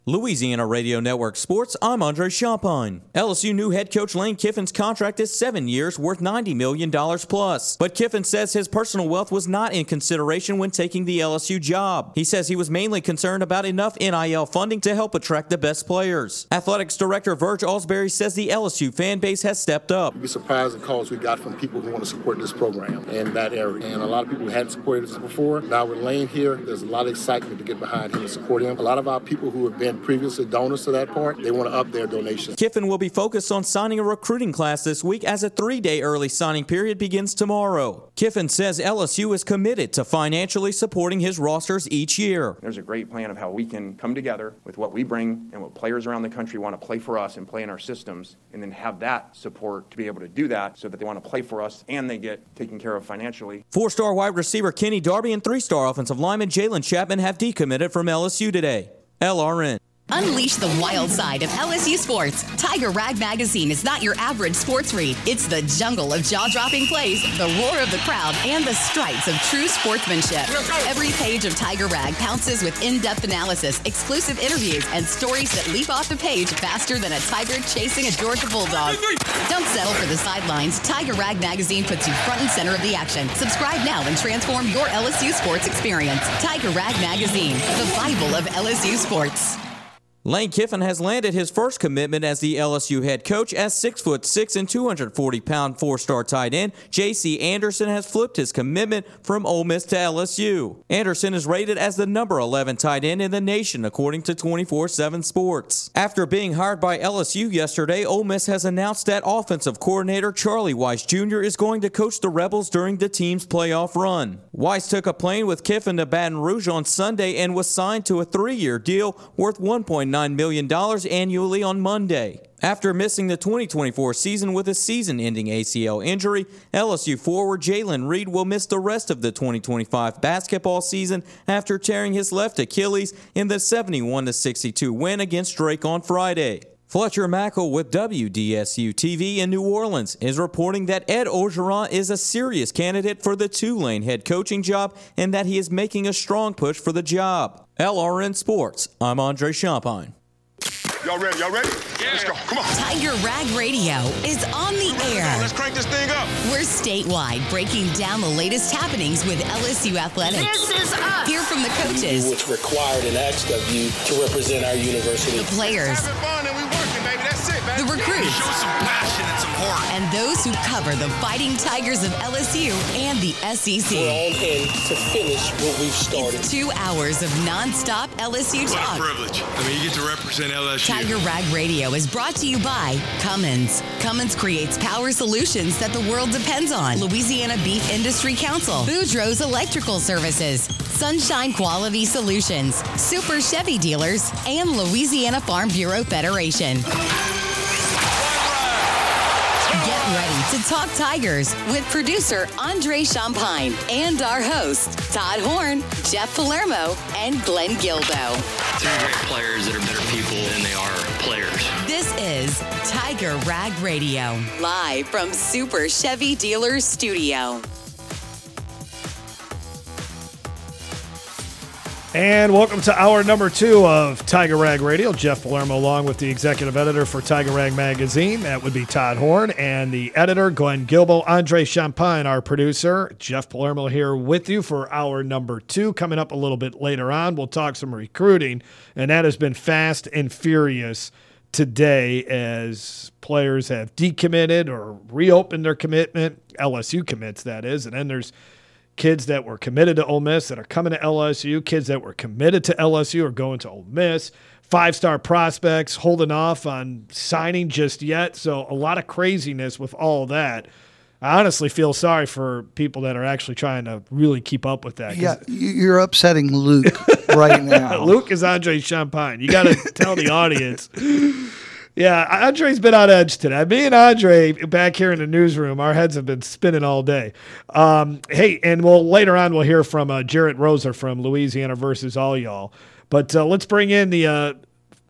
Louisiana Radio Network Sports, I'm Andre Champagne. LSU new head coach Lane Kiffin's contract is 7 years, worth $90 million plus. But Kiffin says his personal wealth was not in consideration when taking the LSU job. He says he was mainly concerned about enough NIL funding to help attract the best players. Athletics Director Verge Alsbury says the LSU fan base has stepped up. You'd be surprised the calls we got from people who want to support this program in that area. And a lot of people who hadn't supported this before. Now with Lane here, there's a lot of excitement to get behind him and support him. A lot of our people who have been previously donors to that part, they want to up their donations. Kiffin will be focused on signing a recruiting class this week as a 3-day early signing period begins tomorrow. Kiffin says LSU is committed to financially supporting his rosters each year. There's a great plan of how we can come together with what we bring and what players around the country want to play for us and play in our systems, and then have that support to be able to do that so that they want to play for us and they get taken care of financially. 4-star wide receiver Kenny Darby and 3-star offensive lineman Jalen Chapman have decommitted from LSU today. LRN. Unleash the wild side of LSU sports. Tiger Rag Magazine is not your average sports read. It's the jungle of jaw-dropping plays, the roar of the crowd, and the stripes of true sportsmanship. Every page of Tiger Rag pounces with in-depth analysis, exclusive interviews, and stories that leap off the page faster than a tiger chasing a Georgia Bulldog. Don't settle for the sidelines. Tiger Rag Magazine puts you front and center of the action. Subscribe now and transform your LSU sports experience. Tiger Rag Magazine, the Bible of LSU sports. Lane Kiffin has landed his first commitment as the LSU head coach as 6'6" and 240-pound 4-star tight end J.C. Anderson has flipped his commitment from Ole Miss to LSU. Anderson is rated as the number 11 tight end in the nation according to 24/7 Sports. After being hired by LSU yesterday, Ole Miss has announced that offensive coordinator Charlie Weis Jr. is going to coach the Rebels during the team's playoff run. Weis took a plane with Kiffin to Baton Rouge on Sunday and was signed to a 3-year deal worth $1.9 million annually on Monday. After missing the 2024 season with a season-ending ACL injury, LSU forward Jalen Reed will miss the rest of the 2025 basketball season after tearing his left Achilles in the 71-62 win against Drake on Friday. Fletcher Mackel with WDSU-TV in New Orleans is reporting that Ed Orgeron is a serious candidate for the Tulane head coaching job and that he is making a strong push for the job. LRN Sports, I'm Andre Champagne. Y'all ready? Yeah. Let's go. Come on. Tiger Rag Radio is on the air. Let's crank this thing up. We're statewide, breaking down the latest happenings with LSU athletics. This is us. Hear from the coaches. What's required and asked of you to represent our university. The players. Having fun and we working, baby. That's it, baby. The recruits. Show some passion and some heart. And those who cover the Fighting Tigers of LSU and the SEC. We're on in to finish what we've started. It's 2 hours of nonstop LSU What talk. a privilege. I mean, you get to represent LSU. Tiger Rag Radio is brought to you by Cummins. Cummins creates power solutions that the world depends on. Louisiana Beef Industry Council. Boudreaux's Electrical Services. Sunshine Quality Solutions. Super Chevy Dealers. And Louisiana Farm Bureau Federation. Get ready to talk Tigers with producer Andre Champagne and our hosts Todd Horn, Jeff Palermo, and Glenn Gilbo. Three great players that are better people than they are players. This is Tiger Rag Radio, live from Super Chevy Dealers Studio. And welcome to hour number 2 of Tiger Rag Radio. Jeff Palermo along with the executive editor for Tiger Rag Magazine. That would be Todd Horn. And the editor, Glenn Gilbo. Andre Champagne, our producer. Jeff Palermo here with you for hour number 2. Coming up a little bit later on, we'll talk some recruiting. And that has been fast and furious today as players have decommitted or reopened their commitment. LSU commits, that is. And then there's kids that were committed to Ole Miss that are coming to LSU, kids that were committed to LSU are going to Ole Miss, 5-star prospects holding off on signing just yet. So a lot of craziness with all that. I honestly feel sorry for people that are actually trying to really keep up with that. Yeah, you're upsetting Luke right now. Luke is Andre Champagne. You got to tell the audience. Yeah, Andre's been on edge today. Me and Andre back here in the newsroom, our heads have been spinning all day. Hey, and later on we'll hear from Jarrett Roser from Louisiana versus All Y'all. But let's bring in the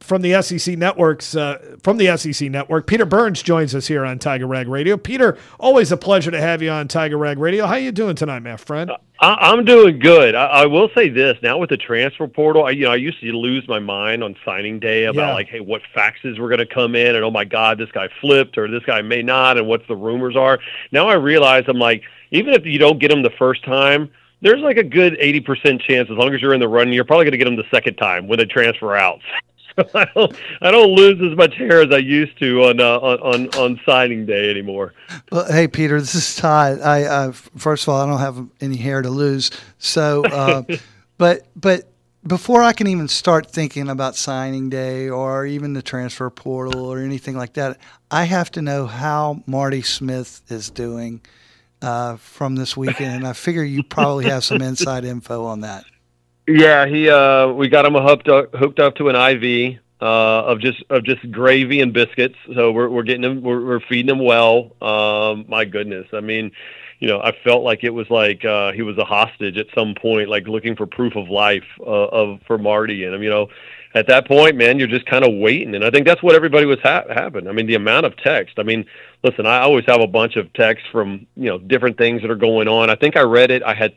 from the SEC networks, from the SEC network. Peter Burns joins us here on Tiger Rag Radio. Peter, always a pleasure to have you on Tiger Rag Radio. How you doing tonight, my friend? I'm doing good. I will say this, now with the transfer portal, I used to lose my mind on signing day about like, hey, what faxes were going to come in, and oh my God, this guy flipped or this guy may not, and what's the rumors are. Now I realize, I'm like, even if you don't get them the first time, there's like a good 80% chance, as long as you're in the running, you're probably going to get them the second time when they transfer out. So I don't lose as much hair as I used to on signing day anymore. Well, hey, Peter, this is Todd. I first of all, I don't have any hair to lose. So, but before I can even start thinking about signing day or even the transfer portal or anything like that, I have to know how Marty Smith is doing from this weekend, and I figure you probably have some inside info on that. Yeah, we got him hooked up to an IV of just gravy and biscuits. So we're getting him, we're feeding him well. My goodness, I mean, I felt like it was like he was a hostage at some point, like looking for proof of life for Marty. And at that point, man, you're just kind of waiting. And I think that's what everybody was having. I mean, the amount of text. I mean, listen, I always have a bunch of texts from, different things that are going on. I think I read it. I had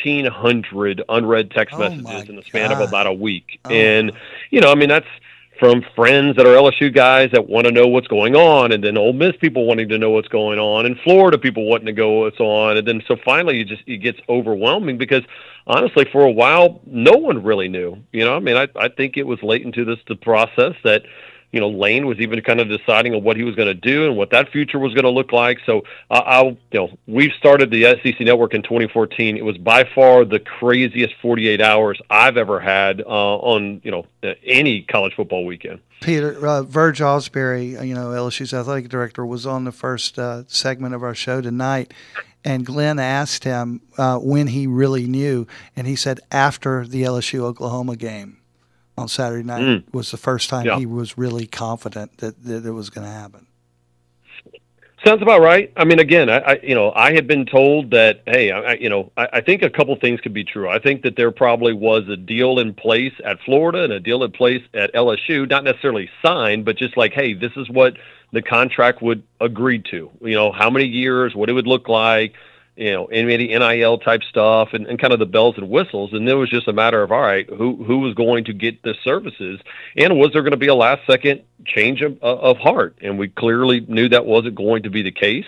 1,300 unread text messages in the span of about a week. And, I mean, that's from friends that are LSU guys that want to know what's going on, and then Ole Miss people wanting to know what's going on, and Florida people wanting to go what's on. And then so finally it gets overwhelming because honestly, for a while, no one really knew. I mean, I think it was late into the process that, Lane was even kind of deciding on what he was going to do and what that future was going to look like. So we've started the SEC Network in 2014. It was by far the craziest 48 hours I've ever had on, any college football weekend. Peter, Verge Osbury, LSU's athletic director, was on the first segment of our show tonight, and Glenn asked him when he really knew, and he said after the LSU-Oklahoma game on Saturday night was the first time he was really confident that it was going to happen. Sounds about right. I mean, again, I had been told that, hey, I think a couple things could be true. I think that there probably was a deal in place at Florida and a deal in place at LSU, not necessarily signed, but just like, hey, this is what the contract would agree to. How many years, what it would look like, any NIL type stuff and kind of the bells and whistles. And it was just a matter of, all right, who was going to get the services, and was there going to be a last second change of heart? And we clearly knew that wasn't going to be the case.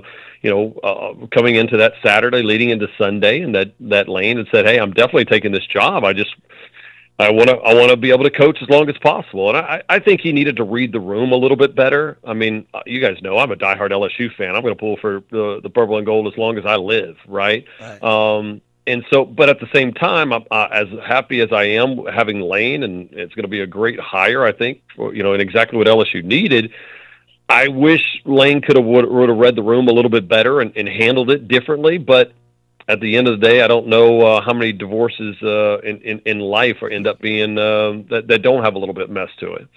Coming into that Saturday, leading into Sunday, and that Lane had said, hey, I'm definitely taking this job. I want to be able to coach as long as possible. And I think he needed to read the room a little bit better. I mean, you guys know I'm a diehard LSU fan. I'm going to pull for the purple and gold as long as I live, right? And so, but at the same time, I'm as happy as I am having Lane, and it's going to be a great hire, I think, and exactly what LSU needed. I wish Lane would have read the room a little bit better and handled it differently, but at the end of the day, I don't know how many divorces in life end up being that don't have a little bit of mess to it.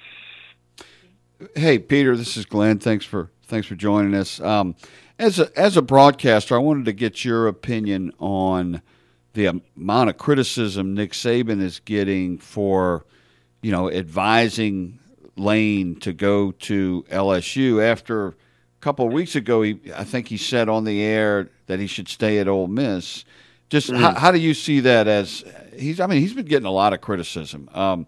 Hey, Peter, this is Glenn. Thanks for joining us. As a broadcaster, I wanted to get your opinion on the amount of criticism Nick Saban is getting for, advising Lane to go to LSU after. Couple of weeks ago, I think he said on the air that he should stay at Ole Miss. Just how do you see that? As he's been getting a lot of criticism. I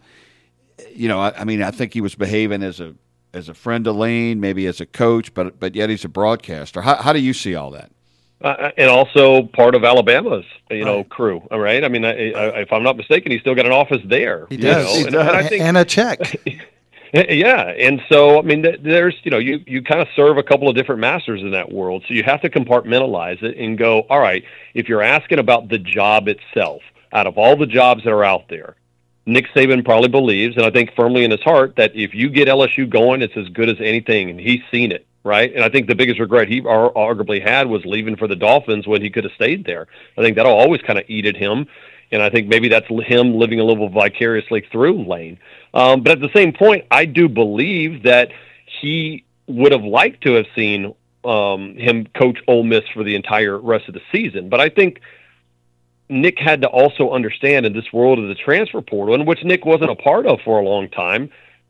think he was behaving as a friend of Lane, maybe as a coach, but yet he's a broadcaster. How do you see all that? And also part of Alabama's, crew. All right. I mean, if I'm not mistaken, he's still got an office there. He does, and a check. Yeah, and so I mean, there's you kind of serve a couple of different masters in that world, so you have to compartmentalize it and go, all right, if you're asking about the job itself, out of all the jobs that are out there, Nick Saban probably believes, and I think firmly in his heart, that if you get LSU going, it's as good as anything, and he's seen it, right? And I think the biggest regret he arguably had was leaving for the Dolphins when he could have stayed there. I think that'll always kind of eat at him. And I think maybe that's him living a little vicariously through Lane. But at the same point, I do believe that he would have liked to have seen him coach Ole Miss for the entire rest of the season. But I think Nick had to also understand in this world of the transfer portal, in which Nick wasn't a part of for a long time,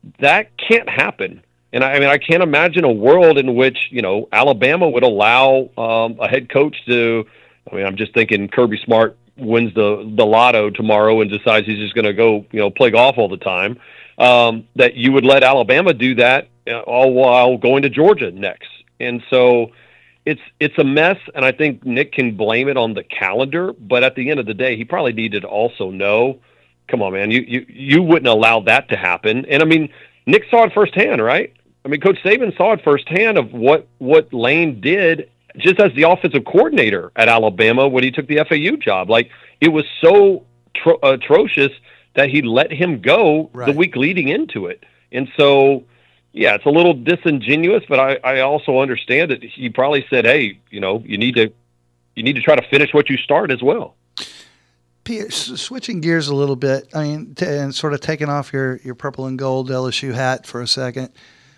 that can't happen. And I can't imagine a world in which, Alabama would allow a head coach to, I'm just thinking Kirby Smart wins the lotto tomorrow and decides he's just going to go, play golf all the time, that you would let Alabama do that all while going to Georgia next. And so it's a mess, and I think Nick can blame it on the calendar, but at the end of the day, he probably needed to also know, come on, man, you wouldn't allow that to happen. And, Nick saw it firsthand, right? Coach Saban saw it firsthand of what Lane did just as the offensive coordinator at Alabama when he took the FAU job. Like, it was so atrocious that he let him go the week leading into it. And so, yeah, it's a little disingenuous, but I also understand that he probably said, hey, you need to try to finish what you start as well. Peter, switching gears a little bit, and sort of taking off your purple and gold LSU hat for a second.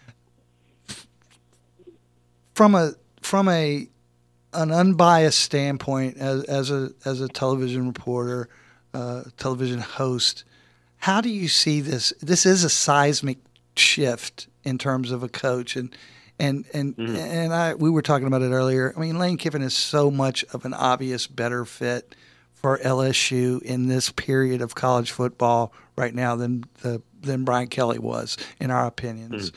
From an unbiased standpoint, as a television reporter, television host, how do you see this? This is a seismic shift in terms of a coach, and we were talking about it earlier. Lane Kiffin is so much of an obvious better fit for LSU in this period of college football right now than Brian Kelly was, in our opinions.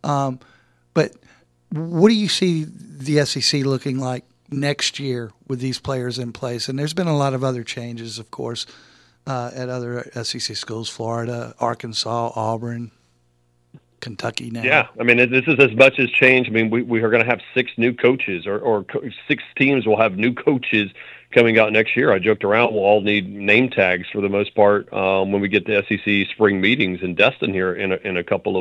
But what do you see the SEC looking like next year with these players in place? And there's been a lot of other changes, of course, at other SEC schools: Florida, Arkansas, Auburn, Kentucky now. Yeah, this is as much as change. We are going to have 6 new coaches, or 6 teams will have new coaches coming out next year. I joked around we'll all need name tags for the most part when we get the SEC spring meetings in Destin here in a couple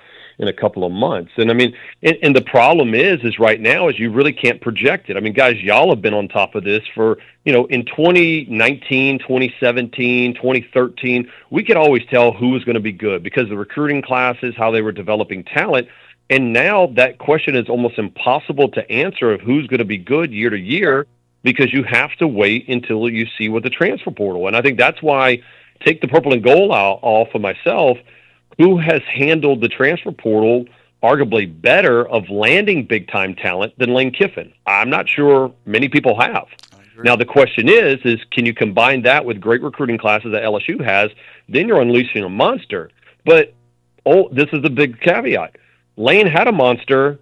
of months. And and the problem is right now is you really can't project it. Guys, y'all have been on top of this for, in 2019, 2017, 2013, we could always tell who was going to be good because the recruiting classes, how they were developing talent. And now that question is almost impossible to answer of who's going to be good year to year, because you have to wait until you see what the transfer portal. And I think that's why, take the purple and gold off of myself, who has handled the transfer portal arguably better of landing big-time talent than Lane Kiffin? I'm not sure many people have. Now, the question is can you combine that with great recruiting classes that LSU has? Then you're unleashing a monster. But, this is the big caveat. Lane had a monster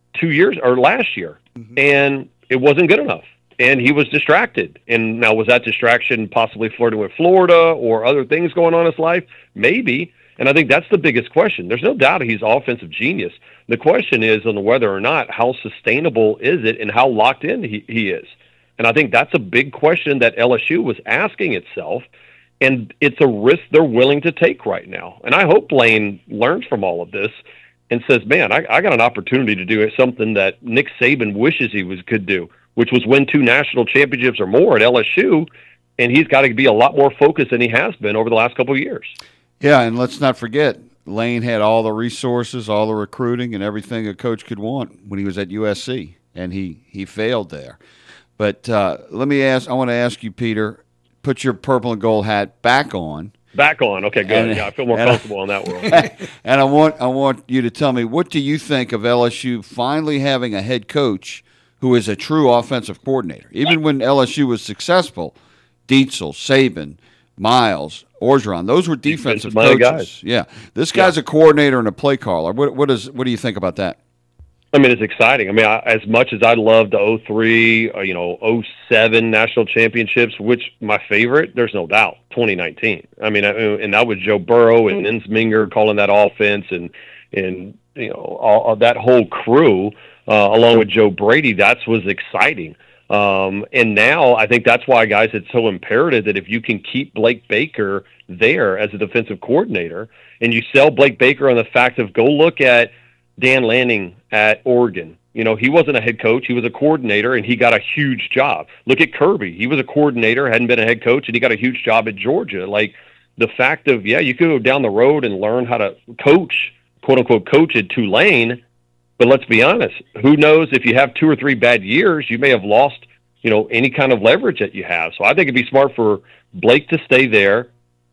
last year, and it wasn't good enough. And he was distracted. And now, was that distraction possibly flirting with Florida or other things going on in his life? Maybe. And I think that's the biggest question. There's no doubt he's offensive genius. The question is on whether or not how sustainable is it and how locked in he is. And I think that's a big question that LSU was asking itself. And it's a risk they're willing to take right now. And I hope Lane learns from all of this and says, man, I got an opportunity to do something that Nick Saban wishes he could do, which was win 2 national championships or more at LSU, and he's got to be a lot more focused than he has been over the last couple of years. Yeah, and let's not forget, Lane had all the resources, all the recruiting, and everything a coach could want when he was at USC, and he failed there. But I want to ask you, Peter, put your purple and gold hat back on. Back on. Okay, good. I feel more comfortable in that world. And I want you to tell me, what do you think of LSU finally having a head coach who is a true offensive coordinator? Even when LSU was successful, Dietzel, Saban, Miles, Orgeron, those were defensive coaches. Guys. Yeah, this guy's a coordinator and a play caller. What do you think about that? It's exciting. As much as I love the 03, 07 national championships, which my favorite, there's no doubt, 2019. And that was Joe Burrow and Ensminger calling that offense, and all that whole crew. Along with Joe Brady, that was exciting. And now I think that's why, guys, it's so imperative that if you can keep Blake Baker there as a defensive coordinator and you sell Blake Baker on the fact of go look at Dan Lanning at Oregon. He wasn't a head coach. He was a coordinator, and he got a huge job. Look at Kirby. He was a coordinator, hadn't been a head coach, and he got a huge job at Georgia. Like, the fact of, you could go down the road and learn how to coach, quote-unquote, coach at Tulane. But let's be honest, who knows if you have 2 or 3 bad years, you may have lost, any kind of leverage that you have. So I think it'd be smart for Blake to stay there,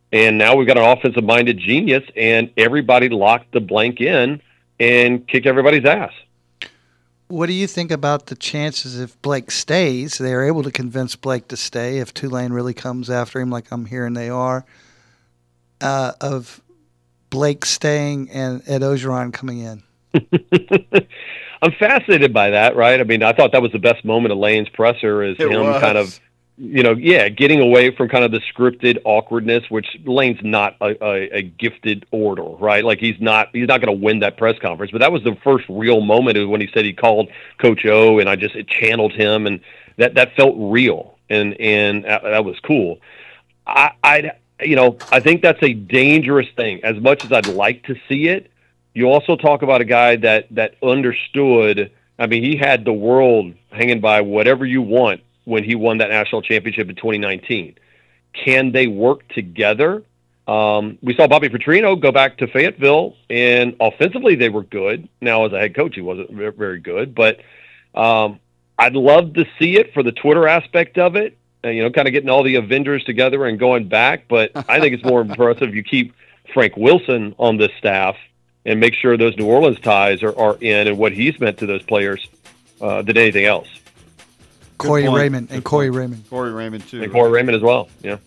And now we've got an offensive-minded genius, and everybody locked the blank in and kicked everybody's ass. What do you think about the chances if Blake stays? They are able to convince Blake to stay if Tulane really comes after him, like I'm hearing they are, of Blake staying and Ed Ogeron coming in. I'm fascinated by that, right? I mean, I thought that was the best moment of Lane's presser is him kind of, getting away from kind of the scripted awkwardness, which Lane's not a gifted orator, right? Like he's not going to win that press conference, but that was the first real moment when he said he called Coach O, and it channeled him, and that felt real, and that was cool. I think that's a dangerous thing. As much as I'd like to see it, you also talk about a guy that understood. I mean, he had the world hanging by whatever you want when he won that national championship in 2019. Can they work together? We saw Bobby Petrino go back to Fayetteville, and offensively they were good. Now, as a head coach, he wasn't very good, but I'd love to see it for the Twitter aspect of it, kind of getting all the Avengers together and going back. But I think it's more impressive you keep Frank Wilson on this staff and make sure those New Orleans ties are in and what he's meant to those players than anything else. Corey Raymond and Corey Raymond. Corey Raymond, too. And Corey Raymond as well, yeah.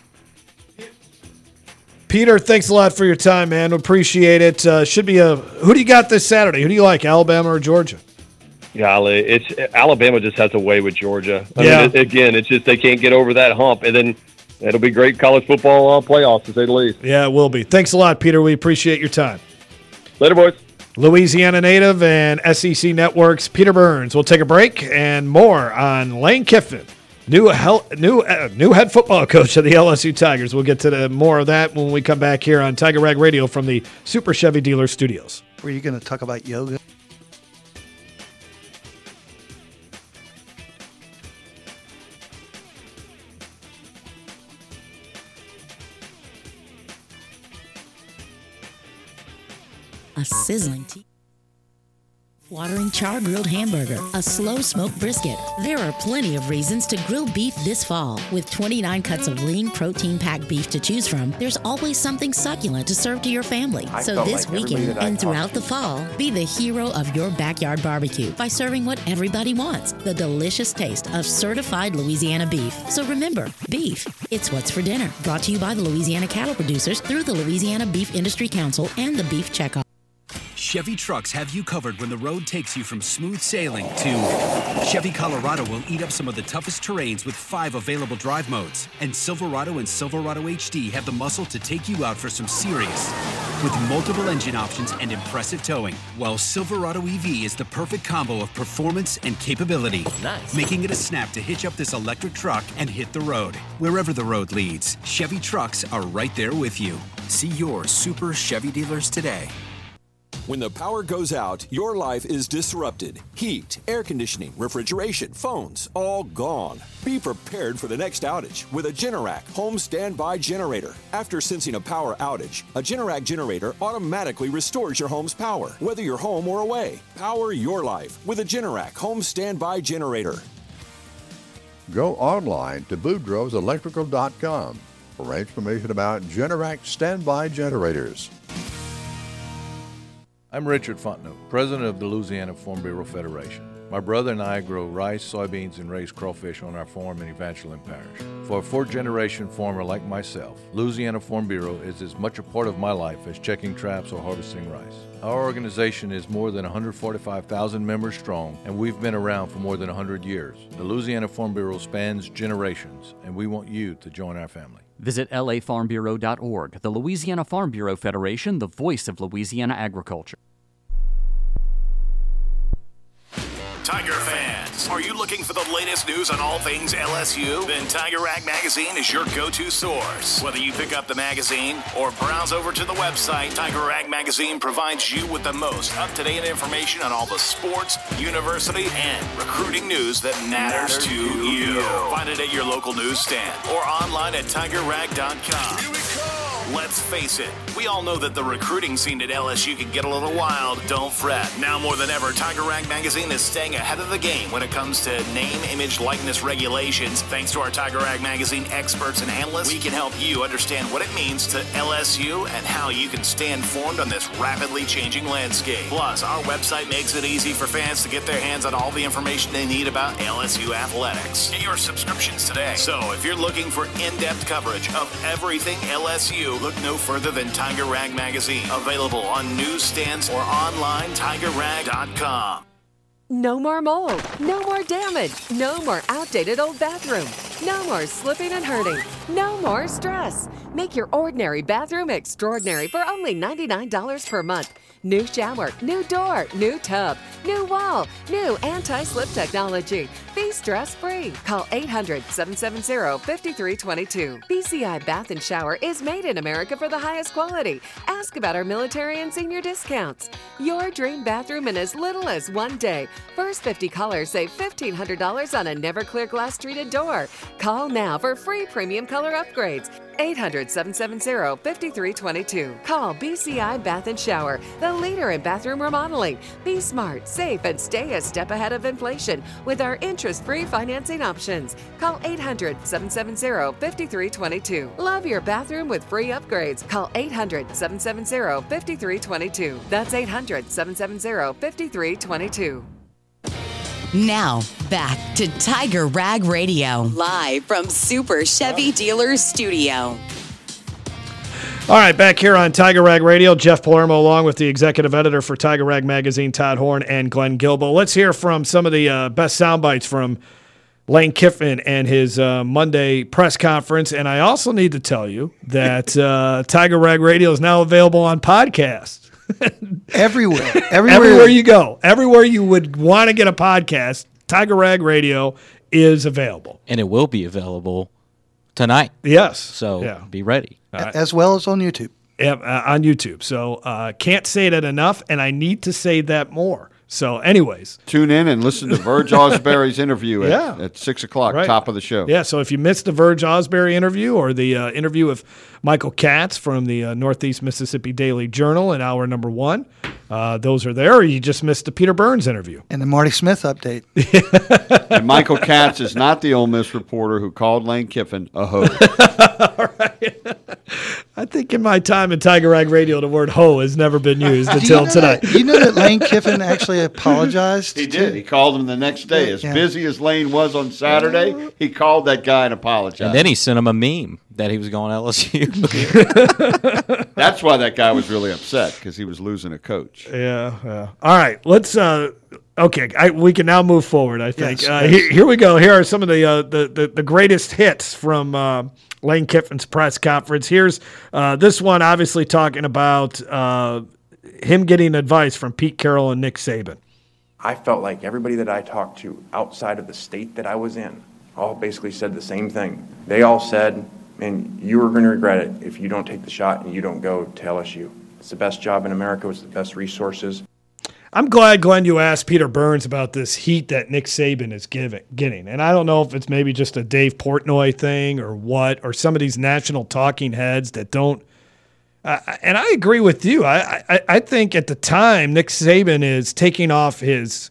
Peter, thanks a lot for your time, man. Appreciate it. Should be who do you got this Saturday? Who do you like, Alabama or Georgia? Golly, Alabama just has a way with Georgia. I mean, again, it's just they can't get over that hump, and then it'll be great college football playoffs, to say the least. Yeah, it will be. Thanks a lot, Peter. We appreciate your time. Later, boys. Louisiana native and SEC Network's Peter Burns. We'll take a break and more on Lane Kiffin, new head football coach of the LSU Tigers. We'll get to more of that when we come back here on Tiger Rag Radio from the Super Chevy Dealer Studios. Were you going to talk about yoga? A sizzling watering char-grilled hamburger, a slow-smoked brisket. There are plenty of reasons to grill beef this fall. With 29 cuts of lean, protein-packed beef to choose from, there's always something succulent to serve to your family. So this weekend and throughout the fall, be the hero of your backyard barbecue by serving what everybody wants, the delicious taste of certified Louisiana beef. So remember, beef, it's what's for dinner. Brought to you by the Louisiana Cattle Producers through the Louisiana Beef Industry Council and the Beef Checkoff. Chevy trucks have you covered when the road takes you from smooth sailing to Chevy Colorado will eat up some of the toughest terrains with 5 available drive modes. And Silverado and Silverado HD have the muscle to take you out for some serious with multiple engine options and impressive towing. While Silverado EV is the perfect combo of performance and capability, making it a snap to hitch up this electric truck and hit the road. Wherever the road leads, Chevy trucks are right there with you. See your Super Chevy dealers today. When the power goes out, your life is disrupted. Heat, air conditioning, refrigeration, phones, all gone. Be prepared for the next outage with a Generac home standby generator. After sensing a power outage, a Generac generator automatically restores your home's power, whether you're home or away. Power your life with a Generac home standby generator. Go online to boudreauxelectrical.com for information about Generac standby generators. I'm Richard Fontenot, president of the Louisiana Farm Bureau Federation. My brother and I grow rice, soybeans, and raise crawfish on our farm in Evangeline Parish. For a 4th-generation farmer like myself, Louisiana Farm Bureau is as much a part of my life as checking traps or harvesting rice. Our organization is more than 145,000 members strong, and we've been around for more than 100 years. The Louisiana Farm Bureau spans generations, and we want you to join our family. Visit lafarmbureau.org. The Louisiana Farm Bureau Federation, the voice of Louisiana agriculture. Tiger fans, are you looking for the latest news on all things LSU? Then Tiger Rag Magazine is your go-to source. Whether you pick up the magazine or browse over to the website, Tiger Rag Magazine provides you with the most up-to-date information on all the sports, university, and recruiting news that matters to you. Find it at your local newsstand or online at tigerrag.com. Let's face it, we all know that the recruiting scene at LSU can get a little wild. Don't fret. Now more than ever, Tiger Rag Magazine is staying ahead of the game when it comes to name, image, likeness regulations. Thanks to our Tiger Rag Magazine experts and analysts, we can help you understand what it means to LSU and how you can stay informed on this rapidly changing landscape. Plus, our website makes it easy for fans to get their hands on all the information they need about LSU athletics. Get your subscriptions today. So if you're looking for in-depth coverage of everything LSU, look no further than Tiger Rag Magazine. Available on newsstands or online, tigerrag.com. No more mold, no more damage, no more outdated old bathroom, no more slipping and hurting, no more stress. Make your ordinary bathroom extraordinary for only $99 per month. New shower, new door, new tub, new wall, new anti-slip technology. Be stress-free. Call 800-770-5322. BCI Bath and Shower is made in America for the highest quality. Ask about our military and senior discounts. Your dream bathroom in as little as 1 day. First 50 callers save $1,500 on a never clear glass treated door. Call now for free premium color upgrades. 800-770-5322. Call BCI Bath and Shower, the leader in bathroom remodeling. Be smart, safe, and stay a step ahead of inflation with our interest-free financing options. Call 800-770-5322. Love your bathroom with free upgrades. Call 800-770-5322. That's 800-770-5322. Now, back to Tiger Rag Radio, live from Super Chevy Dealers Studio. All right, back here on Tiger Rag Radio, Jeff Palermo along with the executive editor for Tiger Rag Magazine, Todd Horn, and Glenn Guilbeau. Let's hear from some of the best sound bites from Lane Kiffin and his Monday press conference. And I also need to tell you that Tiger Rag Radio is now available on podcast. Everywhere you go, everywhere you would want to get a podcast, Tiger Rag Radio is available, and it will be available tonight. Yes, so be ready, as well as on YouTube. Yeah, on YouTube. So can't say that enough, and I need to say that more. So, anyways, tune in and listen to Verge Osbury's interview at 6 o'clock, right. Top of the show. Yeah, so if you missed the Verge Osbury interview or the interview with Michael Katz from the Northeast Mississippi Daily Journal in hour number 1, those are there. Or you just missed the Peter Burns interview. And the Marty Smith update. And Michael Katz is not the Ole Miss reporter who called Lane Kiffin a hoe. All right. I think in my time in Tiger Rag Radio, the word hoe has never been used until tonight. Do you know that Lane Kiffin actually apologized? He did. He called him the next day. As busy as Lane was on Saturday, he called that guy and apologized. And then he sent him a meme that he was going to LSU. That's why that guy was really upset, because he was losing a coach. Yeah. All right, let's okay, we can now move forward, I think. Yes. Here we go. Here are some of the greatest hits from Lane Kiffin's press conference. Here's this one, obviously talking about him getting advice from Pete Carroll and Nick Saban. I felt like everybody that I talked to outside of the state that I was in all basically said the same thing. They all said, man, you are going to regret it if you don't take the shot and you don't go to LSU. It's the best job in America. It's the best resources. I'm glad, Glenn, you asked Peter Burns about this heat that Nick Saban is getting. And I don't know if it's maybe just a Dave Portnoy thing or what, or some of these national talking heads that don't. And I agree with you. I think at the time, Nick Saban is taking off his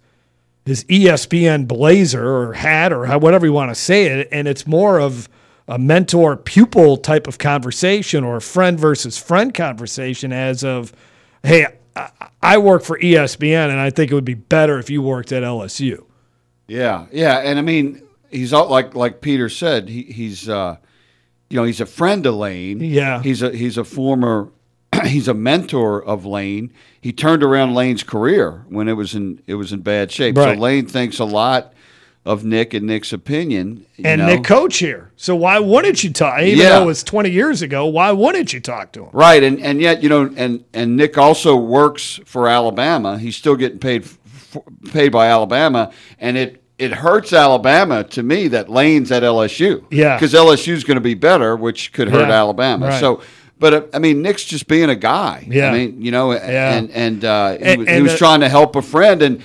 ESPN blazer or hat or whatever you want to say it, and it's more of a mentor-pupil type of conversation or a friend versus friend conversation as of, hey, I work for ESPN, and I think it would be better if you worked at LSU. Yeah, and I mean, he's all, like Peter said, he's he's a friend of Lane. Yeah, he's a former, he's a mentor of Lane. He turned around Lane's career when it was in bad shape. Right. So Lane thinks a lot of Nick and Nick's opinion. And Nick coach here. So why wouldn't you talk? Even though it was 20 years ago, why wouldn't you talk to him? Right, and yet, and Nick also works for Alabama. He's still getting paid by Alabama, and it hurts Alabama to me that Lane's at LSU. Yeah. Because LSU's going to be better, which could hurt Alabama. Right. So, but I mean, Nick's just being a guy. Yeah. I mean, he was trying to help a friend, and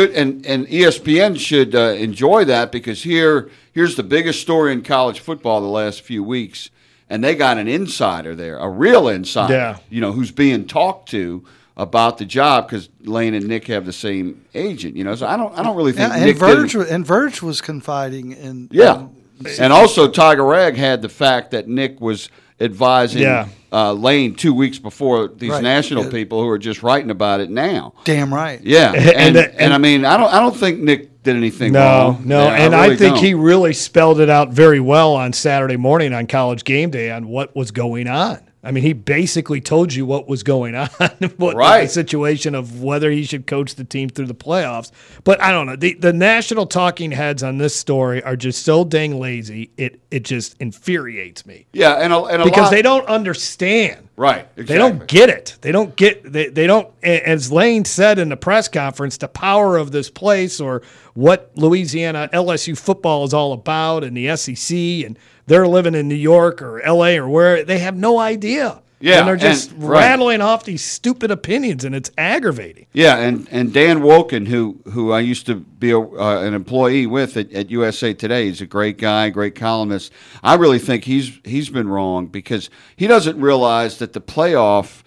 ESPN should enjoy that, because here's the biggest story in college football the last few weeks, and they got an insider there, a real insider, who's being talked to about the job because Lane and Nick have the same agent, So I don't really think Nick Verge was confiding in. Yeah, and also Tiger Rag had the fact that Nick was advising Lane 2 weeks before these national people who are just writing about it now. Damn right. Yeah, and I mean, I don't think Nick did anything wrong. No, and I think he really spelled it out very well on Saturday morning on College Game Day on what was going on. I mean, he basically told you what was going on, the situation of whether he should coach the team through the playoffs. But I don't know. The national talking heads on this story are just so dang lazy. It just infuriates me. Yeah, and because they don't understand. Right. Exactly. They don't get it. They don't. As Lane said in the press conference, the power of this place or what Louisiana LSU football is all about, and the SEC and. They're living in New York or L.A. or where they have no idea. Yeah, and they're just rattling off these stupid opinions, and it's aggravating. Yeah, and Dan Wolken, who I used to be an employee with at USA Today, he's a great guy, great columnist. I really think he's been wrong because he doesn't realize that the playoffs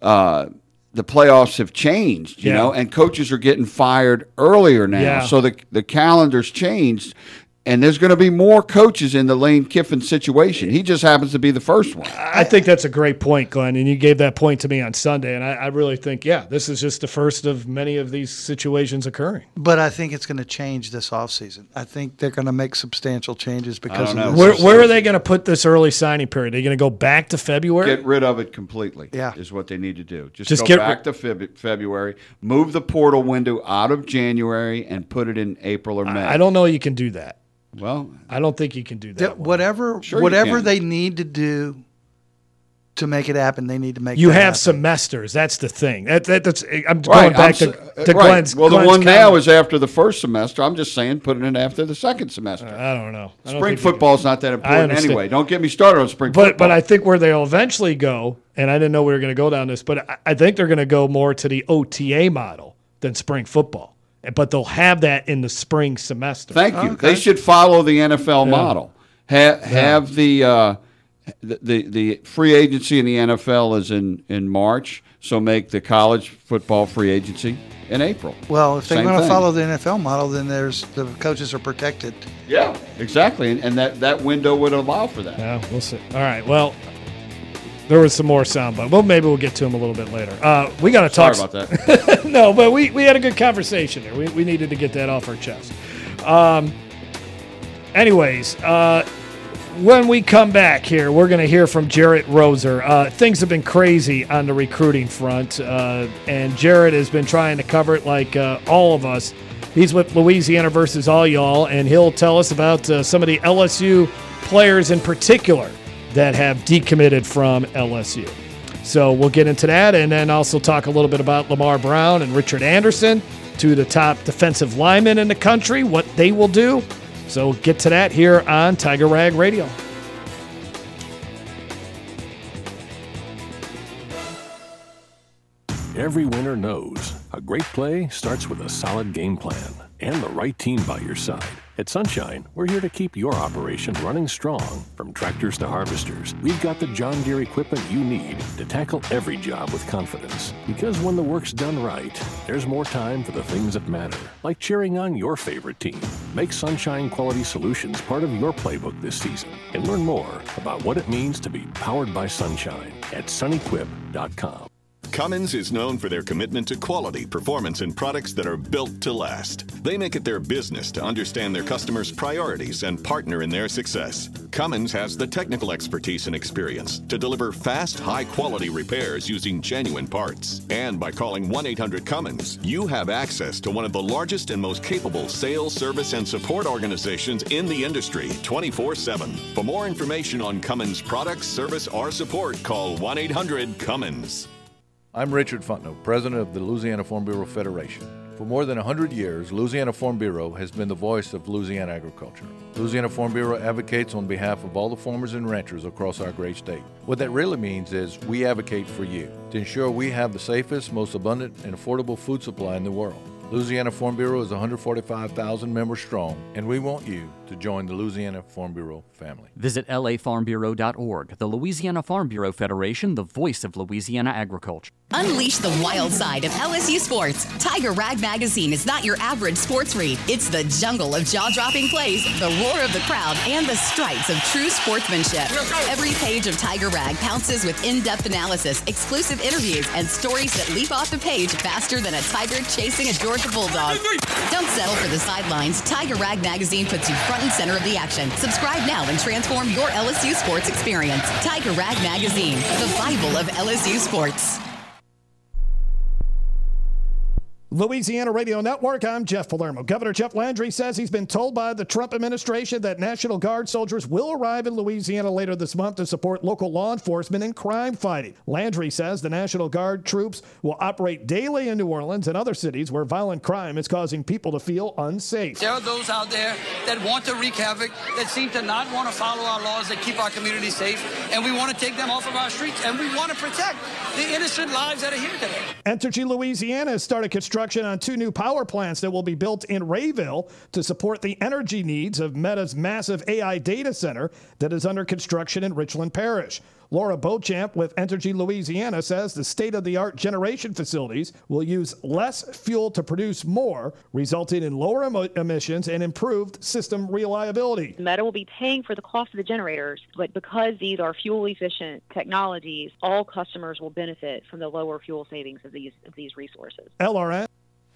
have changed, you know, and coaches are getting fired earlier now. Yeah. So the calendar's changed. And there's going to be more coaches in the Lane Kiffin situation. He just happens to be the first one. I think that's a great point, Glenn, and you gave that point to me on Sunday. And I really think, this is just the first of many of these situations occurring. But I think it's going to change this offseason. I think they're going to make substantial changes because of this. Where are they going to put this early signing period? Are they going to go back to February? Get rid of it completely is what they need to do. Just go back to February, move the portal window out of January, and put it in April or May. I don't know you can do that. Well, I don't think you can do that. Whatever they need to do to make it happen, they need to make. You have happen. Semesters. That's the thing. That's. I'm going back to Glenn's. Well, Glenn's the one now is after the first semester. I'm just saying, putting it after the second semester. I don't know. Spring football is not that important anyway. Don't get me started on spring football. But I think where they'll eventually go, and I didn't know we were going to go down this, but I think they're going to go more to the OTA model than spring football. But they'll have that in the spring semester. Thank you. Okay. They should follow the NFL model. Have the free agency in the NFL is in March, so make the college football free agency in April. Well, if they're going to follow the NFL model, then the coaches are protected. Yeah, exactly, and that window would allow for that. Yeah, we'll see. All right, well. There was some more sound bite. Well, maybe we'll get to them a little bit later. We got to talk. Sorry about that. No, but we had a good conversation there. We needed to get that off our chest. Anyways, when we come back here, we're going to hear from Jarrett Roser. Things have been crazy on the recruiting front, and Jarrett has been trying to cover it like all of us. He's with Louisiana versus All Y'all, and he'll tell us about some of the LSU players in particular that have decommitted from LSU. So we'll get into that and then also talk a little bit about Lamar Brown and Richard Anderson, two of the top defensive linemen in the country, what they will do. So we'll get to that here on Tiger Rag Radio. Every winner knows a great play starts with a solid game plan and the right team by your side. At Sunshine, we're here to keep your operation running strong. From tractors to harvesters, we've got the John Deere equipment you need to tackle every job with confidence. Because when the work's done right, there's more time for the things that matter, like cheering on your favorite team. Make Sunshine Quality Solutions part of your playbook this season and learn more about what it means to be powered by Sunshine at sunequip.com. Cummins is known for their commitment to quality, performance, and products that are built to last. They make it their business to understand their customers' priorities and partner in their success. Cummins has the technical expertise and experience to deliver fast, high-quality repairs using genuine parts. And by calling 1-800-CUMMINS, you have access to one of the largest and most capable sales, service, and support organizations in the industry 24/7. For more information on Cummins products, service, or support, call 1-800-CUMMINS. I'm Richard Fontenot, president of the Louisiana Farm Bureau Federation. For more than 100 years, Louisiana Farm Bureau has been the voice of Louisiana agriculture. Louisiana Farm Bureau advocates on behalf of all the farmers and ranchers across our great state. What that really means is we advocate for you to ensure we have the safest, most abundant, and affordable food supply in the world. Louisiana Farm Bureau is 145,000 members strong, and we want you to join the Louisiana Farm Bureau family. Visit lafarmbureau.org. The Louisiana Farm Bureau Federation, the voice of Louisiana agriculture. Unleash the wild side of LSU sports. Tiger Rag Magazine is not your average sports read. It's the jungle of jaw-dropping plays, the roar of the crowd, and the stripes of true sportsmanship. Every page of Tiger Rag pounces with in-depth analysis, exclusive interviews, and stories that leap off the page faster than a tiger chasing a Georgia Bulldog. Don't settle for the sidelines. Tiger Rag Magazine puts you front and center of the action. Subscribe now and transform your LSU sports experience. Tiger Rag Magazine, the Bible of LSU sports. Louisiana Radio Network, I'm Jeff Palermo. Governor Jeff Landry says he's been told by the Trump administration that National Guard soldiers will arrive in Louisiana later this month to support local law enforcement in crime fighting. Landry says the National Guard troops will operate daily in New Orleans and other cities where violent crime is causing people to feel unsafe. There are those out there that want to wreak havoc, that seem to not want to follow our laws that keep our community safe, and we want to take them off of our streets, and we want to protect the innocent lives that are here today. Entergy Louisiana has started construction on 2 new power plants that will be built in Rayville to support the energy needs of Meta's massive AI data center that is under construction in Richland Parish. Laura Beauchamp with Entergy Louisiana says the state-of-the-art generation facilities will use less fuel to produce more, resulting in lower emissions and improved system reliability. Meta will be paying for the cost of the generators, but because these are fuel-efficient technologies, all customers will benefit from the lower fuel savings of these resources. LRN.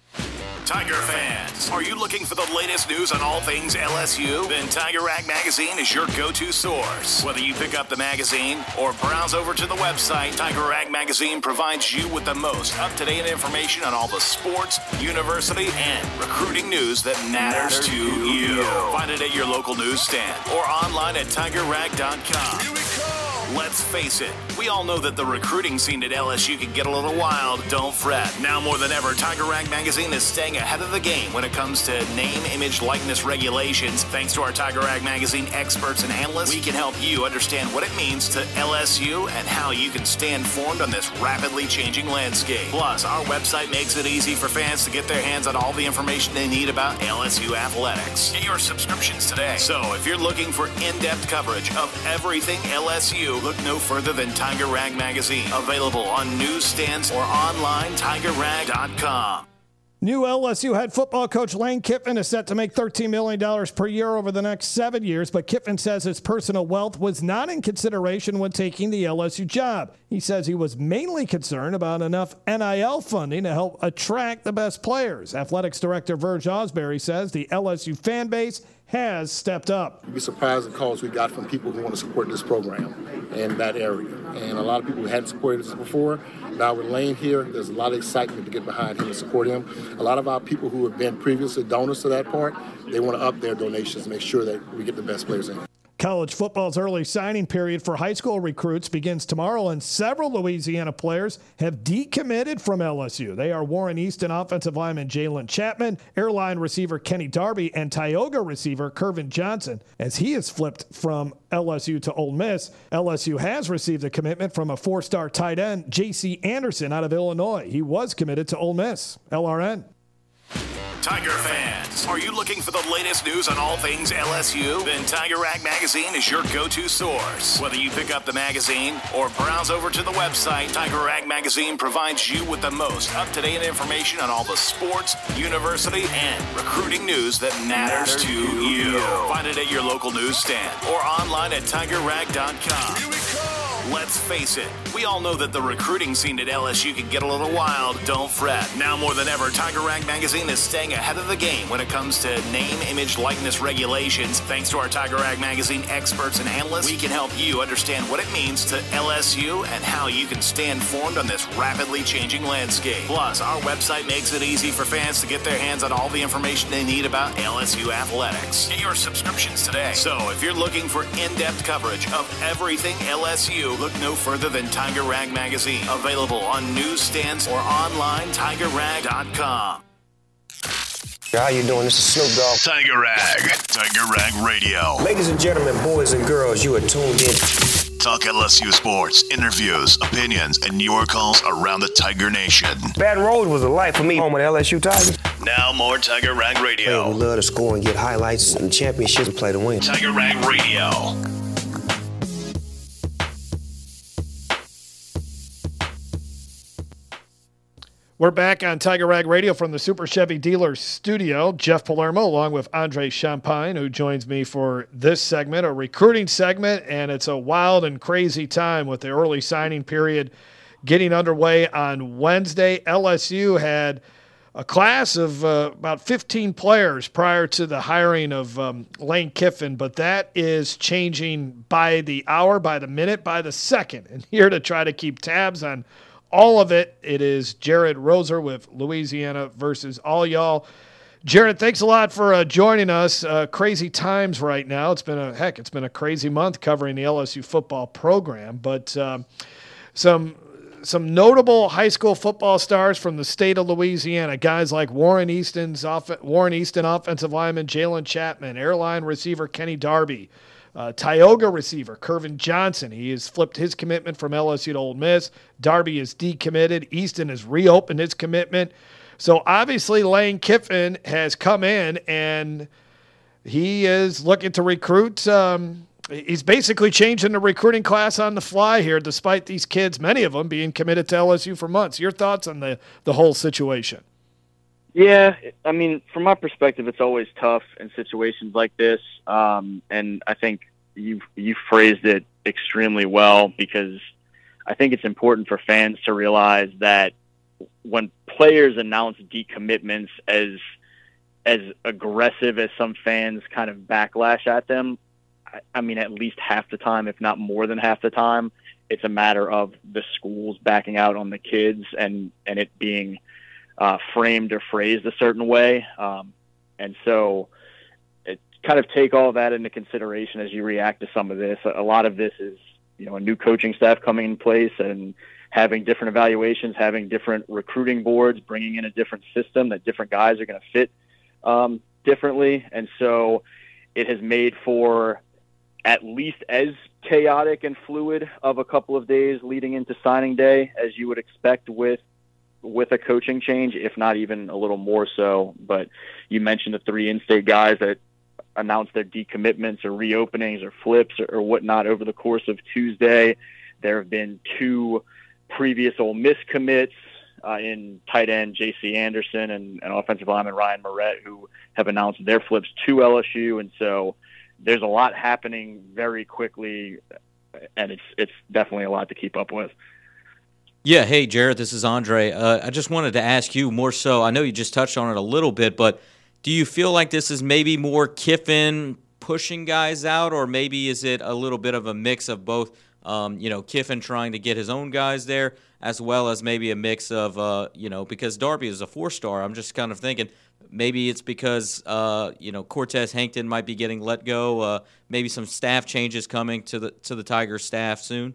Tiger fans, are you looking for the latest news on all things LSU? Then Tiger Rag Magazine is your go-to source. Whether you pick up the magazine or browse over to the website, Tiger Rag Magazine provides you with the most up-to-date information on all the sports, university, and recruiting news that matters to you. Find it at your local newsstand or online at tigerrag.com. Here we come. Let's face it, we all know that the recruiting scene at LSU can get a little wild. Don't fret. Now more than ever, Tiger Rag Magazine is staying ahead of the game when it comes to name, image, likeness regulations. Thanks to our Tiger Rag Magazine experts and analysts, we can help you understand what it means to LSU and how you can stay informed on this rapidly changing landscape. Plus, our website makes it easy for fans to get their hands on all the information they need about LSU athletics. Get your subscriptions today. So, if you're looking for in-depth coverage of everything LSU, look no further than Tiger Rag Magazine. Available on newsstands or online, tigerrag.com. New LSU head football coach Lane Kiffin is set to make $13 million per year over the next 7 years, but Kiffin says his personal wealth was not in consideration when taking the LSU job. He says he was mainly concerned about enough NIL funding to help attract the best players. Athletics director Verge Osbury says the LSU fan base has stepped up. You'd be surprised the calls we got from people who want to support this program in that area. And a lot of people who hadn't supported this before. Now with Lane here, there's a lot of excitement to get behind him and support him. A lot of our people who have been previously donors to that part, they want to up their donations to make sure that we get the best players in. College football's early signing period for high school recruits begins tomorrow, and several Louisiana players have decommitted from LSU. They are Warren Easton offensive lineman Jalen Chapman, airline receiver Kenny Darby, and Tioga receiver Kervin Johnson, as he has flipped from LSU to Ole Miss. LSU has received a commitment from a 4-star tight end, J.C. Anderson out of Illinois. He was committed to Ole Miss. LRN. Tiger fans, are you looking for the latest news on all things LSU? Then Tiger Rag Magazine is your go-to source. Whether you pick up the magazine or browse over to the website, Tiger Rag Magazine provides you with the most up-to-date information on all the sports, university, and recruiting news that matters to you. Find it at your local newsstand or online at tigerrag.com. Here we come. Let's face it, we all know that the recruiting scene at LSU can get a little wild. Don't fret. Now more than ever, Tiger Rag Magazine is staying ahead of the game when it comes to name, image, likeness regulations. Thanks to our Tiger Rag Magazine experts and analysts, we can help you understand what it means to LSU and how you can stay informed on this rapidly changing landscape. Plus, our website makes it easy for fans to get their hands on all the information they need about LSU athletics. Get your subscriptions today. So, if you're looking for in-depth coverage of everything LSU, look no further than Tiger Rag Magazine. Available on newsstands or online, tigerrag.com. How you doing? This is Snoop Dogg. Tiger Rag Radio. Ladies and gentlemen, boys and girls, you are tuned in. Talk LSU sports, interviews, opinions, and your calls around the Tiger Nation. Baton Rouge was a life for me. Home with LSU Tigers. Now more Tiger Rag Radio. We love to score and get highlights and championships and play to win. Tiger Rag Radio. We're back on Tiger Rag Radio from the Super Chevy Dealers studio. Jeff Palermo along with Andre Champagne, who joins me for this segment, a recruiting segment, and it's a wild and crazy time with the early signing period getting underway on Wednesday. LSU had a class of about 15 players prior to the hiring of Lane Kiffin, but that is changing by the hour, by the minute, by the second. And here to try to keep tabs on all of it, it is Jared Roser with Louisiana versus All Y'all. Jared, thanks a lot for joining us. Crazy times right now. It's been a crazy month covering the LSU football program, but some notable high school football stars from the state of Louisiana, guys like Warren Easton, offensive lineman Jalen Chapman, airline receiver Kenny Darby, Tioga receiver Kervin Johnson. He has flipped his commitment from LSU to Ole Miss. Darby is decommitted. Easton has reopened his commitment. So obviously Lane Kiffin has come in and he is looking to recruit. He's basically changing the recruiting class on the fly here, despite these kids, many of them, being committed to LSU for months. Your thoughts on the whole situation? Yeah, I mean, from my perspective, it's always tough in situations like this, and I think you phrased it extremely well, because I think it's important for fans to realize that when players announce decommitments, as aggressive as some fans kind of backlash at them, I mean, at least half the time, if not more than half the time, it's a matter of the schools backing out on the kids and it being framed or phrased a certain way. And so kind of take all that into consideration as you react to some of this. A lot of this is, a new coaching staff coming in place and having different evaluations, having different recruiting boards, bringing in a different system that different guys are going to fit differently. And so it has made for at least as chaotic and fluid of a couple of days leading into signing day as you would expect with a coaching change, if not even a little more so. But you mentioned the 3 in-state guys that announced their decommitments or reopenings or flips or whatnot over the course of Tuesday. There have been 2 previous Ole Miss commits in tight end J.C. Anderson and offensive lineman Ryan Moret, who have announced their flips to LSU. And so there's a lot happening very quickly, and it's definitely a lot to keep up with. Yeah, hey, Jared, this is Andre. I just wanted to ask you more so, I know you just touched on it a little bit, but do you feel like this is maybe more Kiffin pushing guys out, or maybe is it a little bit of a mix of both, Kiffin trying to get his own guys there, as well as maybe a mix of, because Darby is a 4-star, I'm just kind of thinking maybe it's because, Cortez Hankton might be getting let go, maybe some staff changes coming to the Tiger staff soon?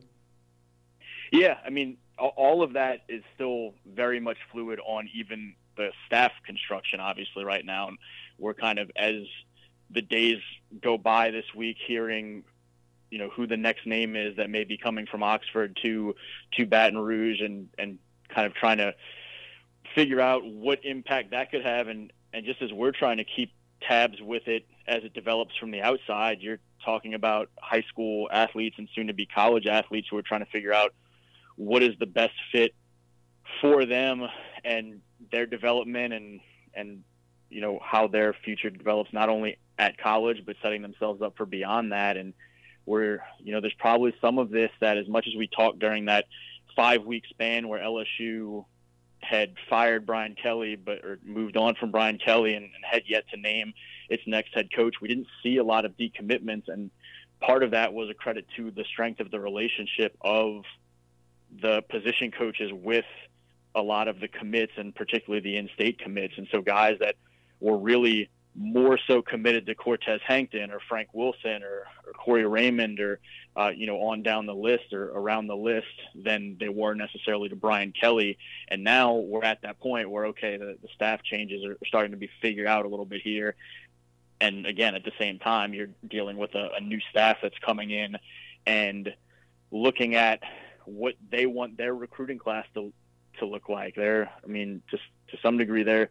Yeah, I mean, all of that is still very much fluid on even the staff construction, obviously, right now. And we're kind of, as the days go by this week, hearing, who the next name is that may be coming from Oxford to Baton Rouge and kind of trying to figure out what impact that could have. And just as we're trying to keep tabs with it as it develops from the outside, you're talking about high school athletes and soon to be college athletes who are trying to figure out what is the best fit for them and their development and how their future develops, not only at college, but setting themselves up for beyond that. And there's probably some of this that, as much as we talked during that 5-week span where LSU had fired Brian Kelly, or moved on from Brian Kelly and had yet to name its next head coach, we didn't see a lot of decommitments. And part of that was a credit to the strength of the relationship of the position coaches with a lot of the commits, and particularly the in-state commits. And so guys that were really more so committed to Cortez Hankton or Frank Wilson or Corey Raymond or, on down the list or around the list than they were necessarily to Brian Kelly. And now we're at that point where, okay, the staff changes are starting to be figured out a little bit here. And again, at the same time, you're dealing with a new staff that's coming in and looking at what they want their recruiting class to look like. Just to some degree, they're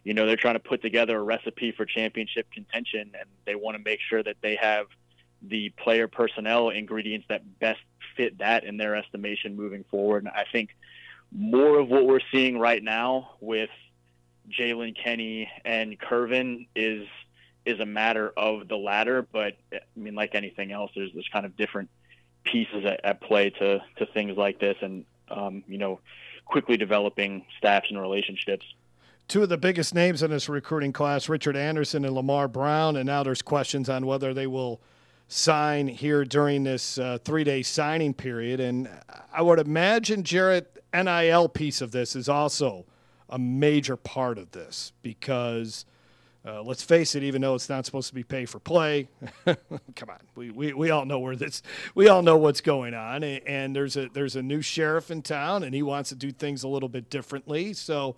they're trying to put together a recipe for championship contention, and they want to make sure that they have the player personnel ingredients that best fit that in their estimation moving forward. And I think more of what we're seeing right now with Jalen, Kenny, and Curvin is a matter of the latter. But I mean, like anything else, there's kind of different pieces at play to things like this, and quickly developing staffs and relationships. Two of the biggest names in this recruiting class, Richard Anderson and Lamar Brown, and now there's questions on whether they will sign here during this 3-day signing period. And I would imagine, Jarrett, NIL piece of this is also a major part of this because let's face it, even though it's not supposed to be pay for play, come on, we all know we all know what's going on, and there's a new sheriff in town, and he wants to do things a little bit differently. So,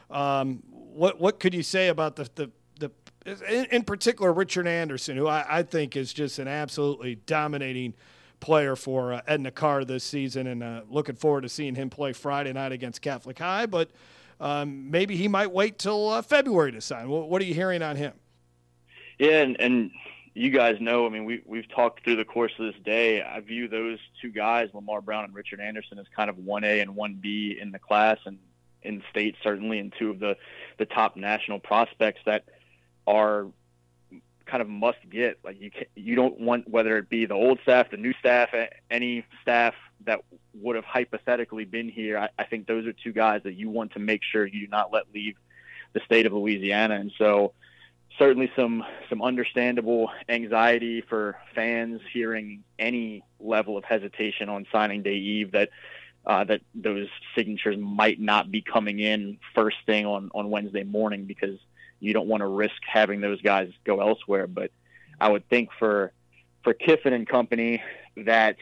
what could you say about the in particular Richard Anderson, who I think is just an absolutely dominating player for Edna Carr this season, and looking forward to seeing him play Friday night against Catholic High, but maybe he might wait till February to sign. What are you hearing on him? Yeah, and you guys know, I mean, we've talked through the course of this day. I view those two guys, Lamar Brown and Richard Anderson, as kind of 1A and 1B in the class and in state, certainly, and two of the top national prospects that are kind of must get. Like you don't want, whether it be the old staff, the new staff, any staff that would have hypothetically been here. I think those are two guys that you want to make sure you do not let leave the state of Louisiana. And so certainly some understandable anxiety for fans hearing any level of hesitation on signing day eve that those signatures might not be coming in first thing on Wednesday morning, because you don't want to risk having those guys go elsewhere. But I would think for Kiffin and company that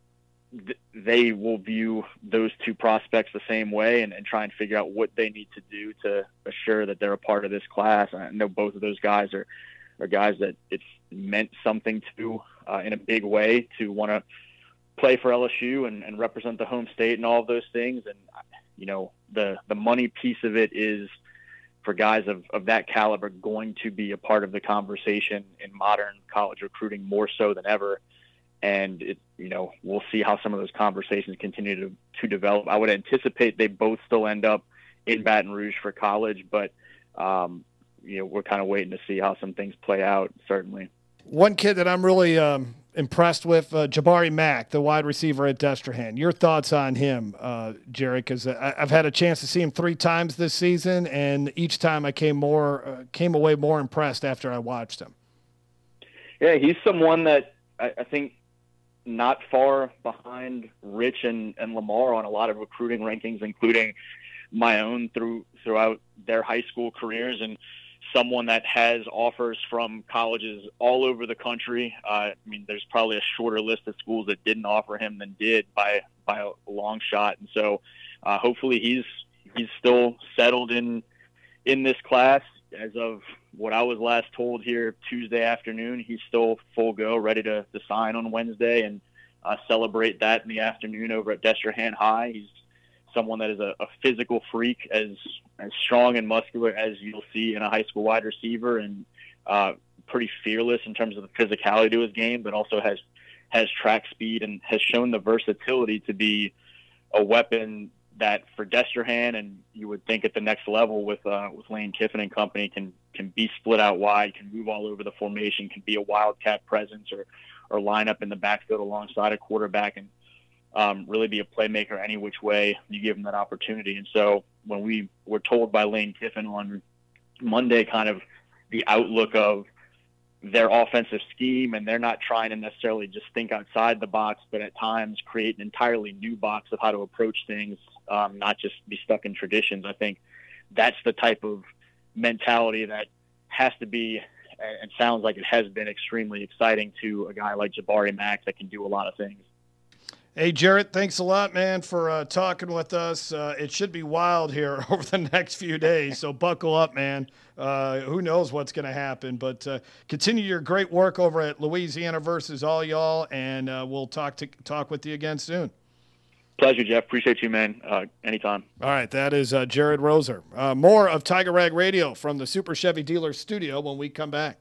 they will view those two prospects the same way and try and figure out what they need to do to assure that they're a part of this class. I know both of those guys are guys that it's meant something to in a big way to want to play for LSU and represent the home state and all of those things. And, the money piece of it is, for guys of that caliber, going to be a part of the conversation in modern college recruiting more so than ever. And we'll see how some of those conversations continue to develop. I would anticipate they both still end up in Baton Rouge for college, but we're kind of waiting to see how some things play out, certainly. One kid that I'm really impressed with, Jabari Mack, the wide receiver at Destrehan. Your thoughts on him, Jerry? Because I've had a chance to see him 3 times this season, and each time I came away more impressed after I watched him. Yeah, he's someone that I think not far behind Rich and Lamar on a lot of recruiting rankings, including my own throughout their high school careers, and someone that has offers from colleges all over the country. I mean, there's probably a shorter list of schools that didn't offer him than did by a long shot. And so hopefully he's still settled in this class. As of what I was last told here Tuesday afternoon, he's still full go, ready to sign on Wednesday and celebrate that in the afternoon over at Destrehan High. He's someone that is a physical freak, as strong and muscular as you'll see in a high school wide receiver, and pretty fearless in terms of the physicality to his game, but also has track speed and has shown the versatility to be a weapon that for Destrehan, and you would think at the next level with Lane Kiffin and company, can be split out wide, can move all over the formation, can be a wildcat presence or line up in the backfield alongside a quarterback, and really be a playmaker any which way you give him that opportunity. And so when we were told by Lane Kiffin on Monday kind of the outlook of their offensive scheme, and they're not trying to necessarily just think outside the box, but at times create an entirely new box of how to approach things, not just be stuck in traditions. I think that's the type of mentality that has to be, and sounds like it has been, extremely exciting to a guy like Jabari Mack that can do a lot of things. Hey, Jarrett, thanks a lot, man, for talking with us. It should be wild here over the next few days, so buckle up, man. Who knows what's going to happen, but continue your great work over at Louisiana versus all y'all, and we'll talk with you again soon. Pleasure, Jeff. Appreciate you, man. Anytime. All right, that is Jared Roser. More of Tiger Rag Radio from the Super Chevy Dealer Studio when we come back.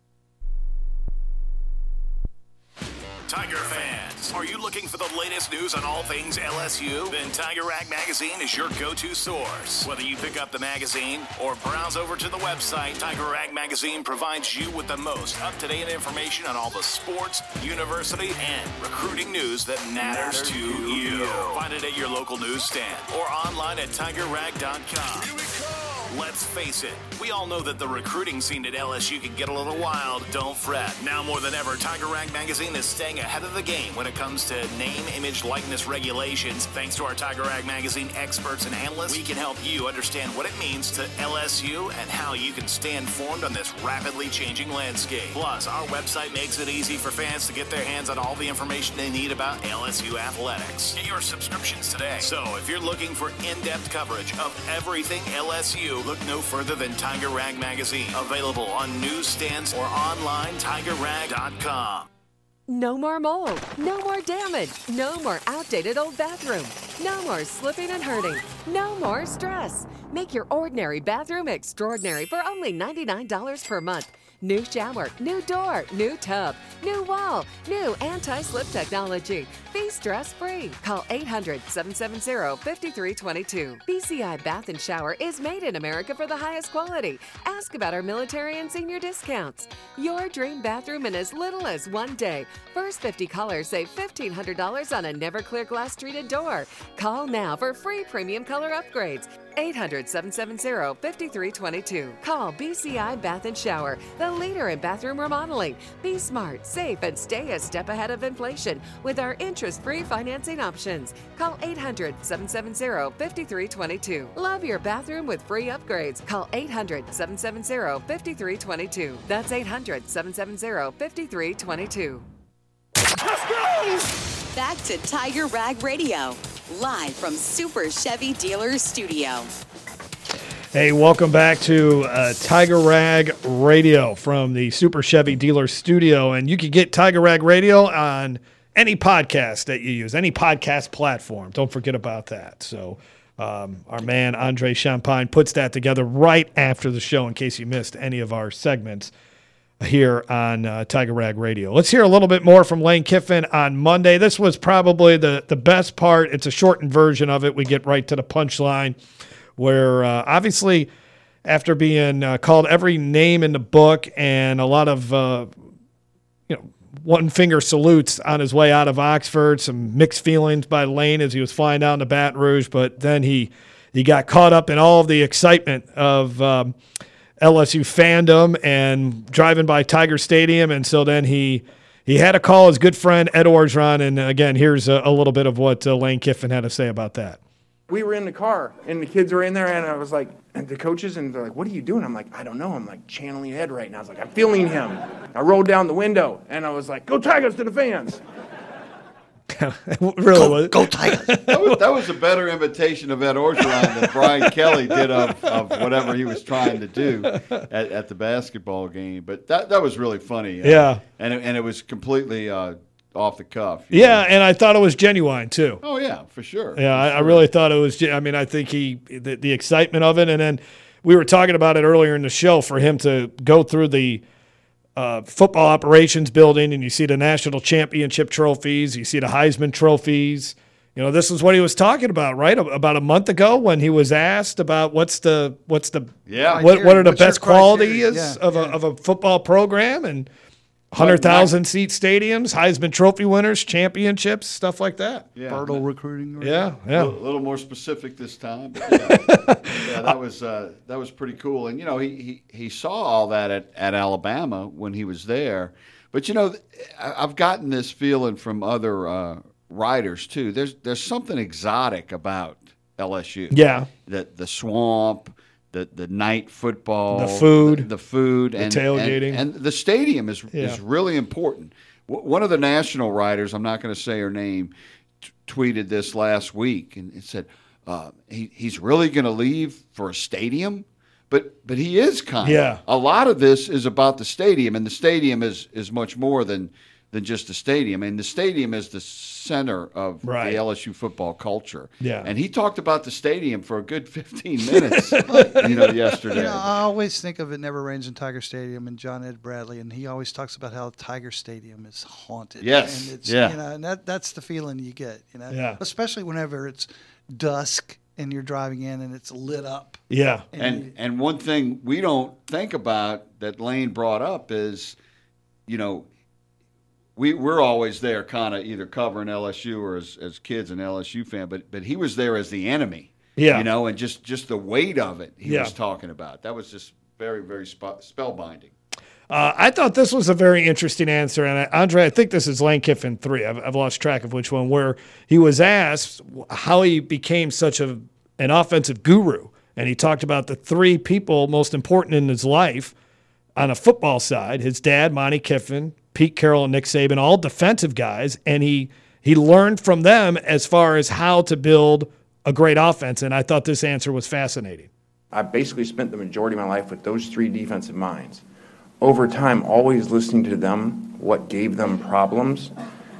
Tiger fans, are you looking for the latest news on all things LSU? Then Tiger Rag Magazine is your go-to source. Whether you pick up the magazine or browse over to the website, Tiger Rag Magazine provides you with the most up-to-date information on all the sports, university, and recruiting news that matters to you. Find it at your local newsstand or online at tigerrag.com. Here we go. Let's face it, we all know that the recruiting scene at LSU can get a little wild. Don't fret. Now more than ever, Tiger Rag Magazine is staying ahead of the game when it comes to name, image, likeness regulations. Thanks to our Tiger Rag Magazine experts and analysts, we can help you understand what it means to LSU and how you can stay informed on this rapidly changing landscape. Plus, our website makes it easy for fans to get their hands on all the information they need about LSU athletics. Get your subscriptions today. So, if you're looking for in-depth coverage of everything LSU, look no further than Tiger Rag Magazine. Available on newsstands or online, tigerrag.com. No more mold. No more damage. No more outdated old bathroom. No more slipping and hurting. No more stress. Make your ordinary bathroom extraordinary for only $99 per month. New shower, new door, new tub, new wall, new anti-slip technology. Be stress-free. Call 800-770-5322. BCI Bath and Shower is made in America for the highest quality. Ask about our military and senior discounts. Your dream bathroom in as little as 1 day. First 50 callers save $1,500 on a Never-Clear glass treated door. Call now for free premium color upgrades. 800-770-5322. Call BCI Bath and Shower, the leader in bathroom remodeling. Be smart, safe, and stay a step ahead of inflation with our interest-free financing options. Call 800-770-5322. Love your bathroom with free upgrades. Call 800-770-5322. That's 800-770-5322. Let's go! Back to Tiger Rag Radio, live from Super Chevy Dealer Studio. Hey, welcome back to Tiger Rag Radio from the Super Chevy Dealer Studio. And you can get Tiger Rag Radio on any podcast that you use, any podcast platform. Don't forget about that. So our man, Andre Champagne, puts that together right after the show in case you missed any of our segments here on Tiger Rag Radio. Let's hear a little bit more from Lane Kiffin on Monday. This was probably the best part. It's a shortened version of it. We get right to the punchline where obviously after being called every name in the book and a lot of one-finger salutes on his way out of Oxford, some mixed feelings by Lane as he was flying down to Baton Rouge, but then he got caught up in all of the excitement of LSU fandom and driving by Tiger Stadium, and so then he had to call his good friend Ed Orgeron, and again, here's a little bit of what Lane Kiffin had to say about that. We were in the car, and the kids were in there, and I was like, and the coaches, and they're like, what are you doing? I'm like, I don't know. I'm like channeling Ed right now. I was like, I'm feeling him. I rolled down the window, and I was like, go Tigers to the fans. Really? Go Tigers. That was a better imitation of Ed Orgeron than Brian Kelly did of whatever he was trying to do at the basketball game. But that was really funny. Yeah. And it was completely off the cuff. Yeah, and I thought it was genuine too. Oh, yeah, for sure. Yeah, I really thought it was. I mean, I think the excitement of it, and then we were talking about it earlier in the show, for him to go through the football operations building, and you see the national championship trophies, you see the Heisman trophies. You know, this is what he was talking about, right? About a month ago when he was asked about what are the best qualities of a football program, and 100,000 seat stadiums, Heisman Trophy winners, championships, stuff like that. Yeah. Bertle recruiting. Yeah. A little more specific this time. But yeah, that was pretty cool. And he saw all that at Alabama when he was there. But I've gotten this feeling from other writers too. There's something exotic about LSU. Yeah. The swamp. The night football, the food, the tailgating, and the stadium is really important. One of the national writers, I'm not going to say her name, tweeted this last week, and it said he's really going to leave for a stadium, but he is kind of. Yeah. A lot of this is about the stadium, and the stadium is much more than than just a stadium. And the stadium is the center of the LSU football culture. Yeah. And he talked about the stadium for a good 15 minutes, yesterday. I always think of It Never Rains in Tiger Stadium and John Ed Bradley, and he always talks about how Tiger Stadium is haunted. Yes. And it's, yeah. and that's the feeling you get, Yeah. especially whenever it's dusk and you're driving in and it's lit up. Yeah. And one thing we don't think about that Lane brought up is, we're always there kind of either covering LSU or as kids an LSU fan, but he was there as the enemy. Yeah. And just the weight of it he was talking about. That was just very, very spellbinding. I thought this was a very interesting answer. And Andre, I think this is Lane Kiffin 3. I've lost track of which one, where he was asked how he became such an offensive guru. And he talked about the 3 people most important in his life on a football side: his dad, Monty Kiffin, Pete Carroll, and Nick Saban, all defensive guys. And he learned from them as far as how to build a great offense. And I thought this answer was fascinating. I basically spent the majority of my life with those 3 defensive minds. Over time, always listening to them, what gave them problems,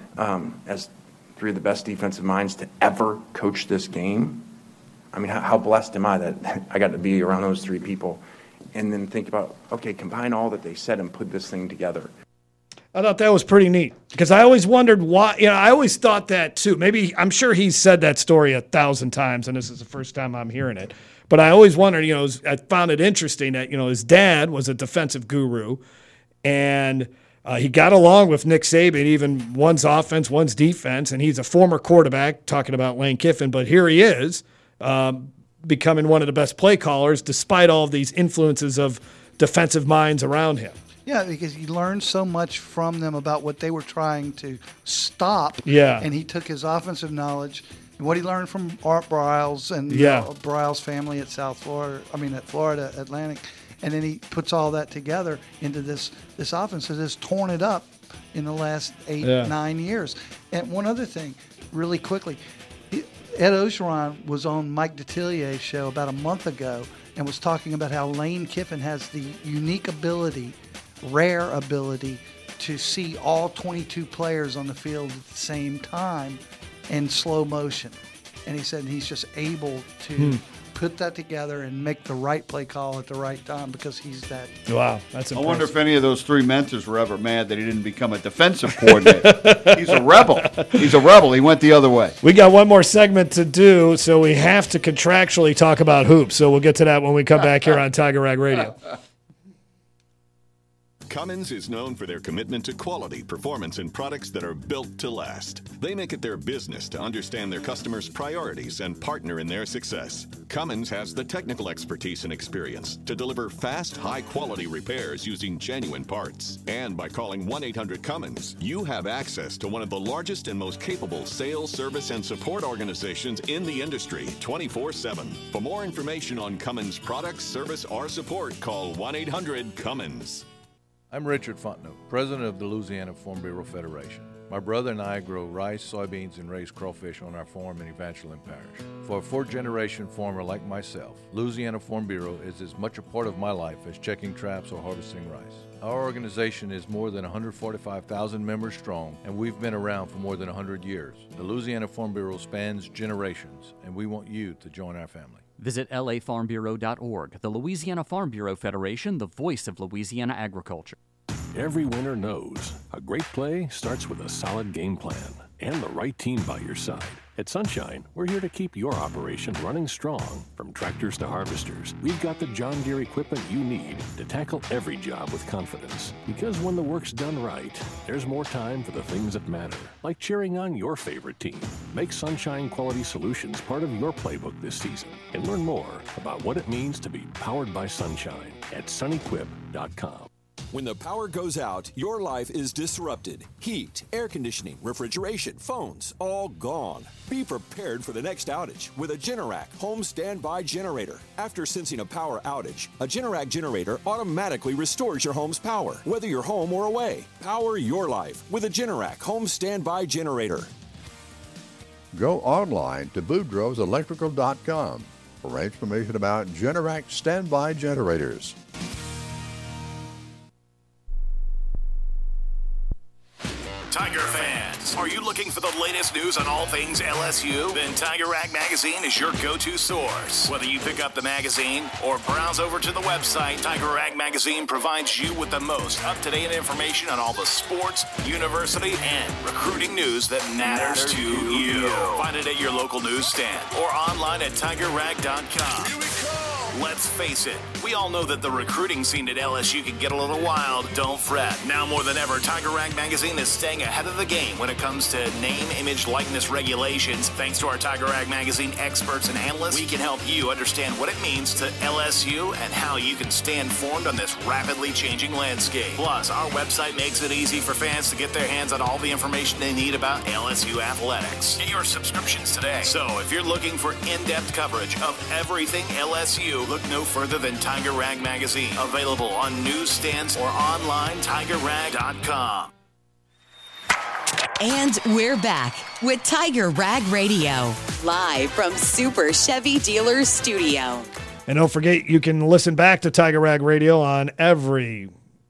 as 3 of the best defensive minds to ever coach this game. I mean, how blessed am I that I got to be around those 3 people, and then think about, okay, combine all that they said and put this thing together. I thought that was pretty neat, because I always wondered why. I always thought that too. Maybe I'm sure he's said that story 1,000 times, and this is the first time I'm hearing it. But I always wondered. I found it interesting that his dad was a defensive guru, and he got along with Nick Saban, even one's offense, one's defense, and he's a former quarterback. Talking about Lane Kiffin, but here he is, becoming one of the best play callers, despite all of these influences of defensive minds around him. Yeah, because he learned so much from them about what they were trying to stop. Yeah. And he took his offensive knowledge and what he learned from Art Briles and Briles' family at Florida Atlantic, and then he puts all that together into this offense that has torn it up in the last 9 years. And one other thing, really quickly, Ed Ogeron was on Mike Detilier's show about a month ago and was talking about how Lane Kiffin has the unique ability, rare ability, to see all 22 players on the field at the same time in slow motion. And he said he's just able to put that together and make the right play call at the right time because he's that. Wow, that's impressive. I wonder if any of those 3 mentors were ever mad that he didn't become a defensive coordinator. He's a rebel. He went the other way. We got one more segment to do, so we have to contractually talk about hoops. So we'll get to that when we come back here on Tiger Rag Radio. Cummins is known for their commitment to quality, performance, and products that are built to last. They make it their business to understand their customers' priorities and partner in their success. Cummins has the technical expertise and experience to deliver fast, high-quality repairs using genuine parts. And by calling 1-800-CUMMINS, you have access to one of the largest and most capable sales, service, and support organizations in the industry 24/7. For more information on Cummins products, service, or support, call 1-800-CUMMINS. I'm Richard Fontenot, president of the Louisiana Farm Bureau Federation. My brother and I grow rice, soybeans, and raise crawfish on our farm in Evangeline Parish. For a 4th-generation farmer like myself, Louisiana Farm Bureau is as much a part of my life as checking traps or harvesting rice. Our organization is more than 145,000 members strong, and we've been around for more than 100 years. The Louisiana Farm Bureau spans generations, and we want you to join our family. Visit lafarmbureau.org. The Louisiana Farm Bureau Federation, the voice of Louisiana agriculture. Every winner knows a great play starts with a solid game plan and the right team by your side. At Sunshine, we're here to keep your operation running strong. From tractors to harvesters, we've got the John Deere equipment you need to tackle every job with confidence. Because when the work's done right, there's more time for the things that matter, like cheering on your favorite team. Make Sunshine Quality Solutions part of your playbook this season and learn more about what it means to be powered by Sunshine at sunequip.com. When the power goes out, your life is disrupted. Heat, air conditioning, refrigeration, phones, all gone. Be prepared for the next outage with a Generac home standby generator. After sensing a power outage, a Generac generator automatically restores your home's power, whether you're home or away. Power your life with a Generac home standby generator. Go online to boudreauxelectrical.com for information about Generac standby generators. Tiger fans, are you looking for the latest news on all things LSU? Then Tiger Rag Magazine is your go-to source. Whether you pick up the magazine or browse over to the website, Tiger Rag Magazine provides you with the most up-to-date information on all the sports, university, and recruiting news that matters to you. Find it at your local newsstand or online at tigerrag.com. Let's face it, we all know that the recruiting scene at LSU can get a little wild. Don't fret. Now more than ever, Tiger Rag Magazine is staying ahead of the game when it comes to name, image, likeness regulations. Thanks to our Tiger Rag Magazine experts and analysts, we can help you understand what it means to LSU and how you can stay informed on this rapidly changing landscape. Plus, our website makes it easy for fans to get their hands on all the information they need about LSU athletics. Get your subscriptions today. So, if you're looking for in-depth coverage of everything LSU, look no further than Tiger Rag Magazine. Available on newsstands or online, tigerrag.com. And we're back with Tiger Rag Radio, live from Super Chevy Dealers Studio. And don't forget, you can listen back to Tiger Rag Radio on every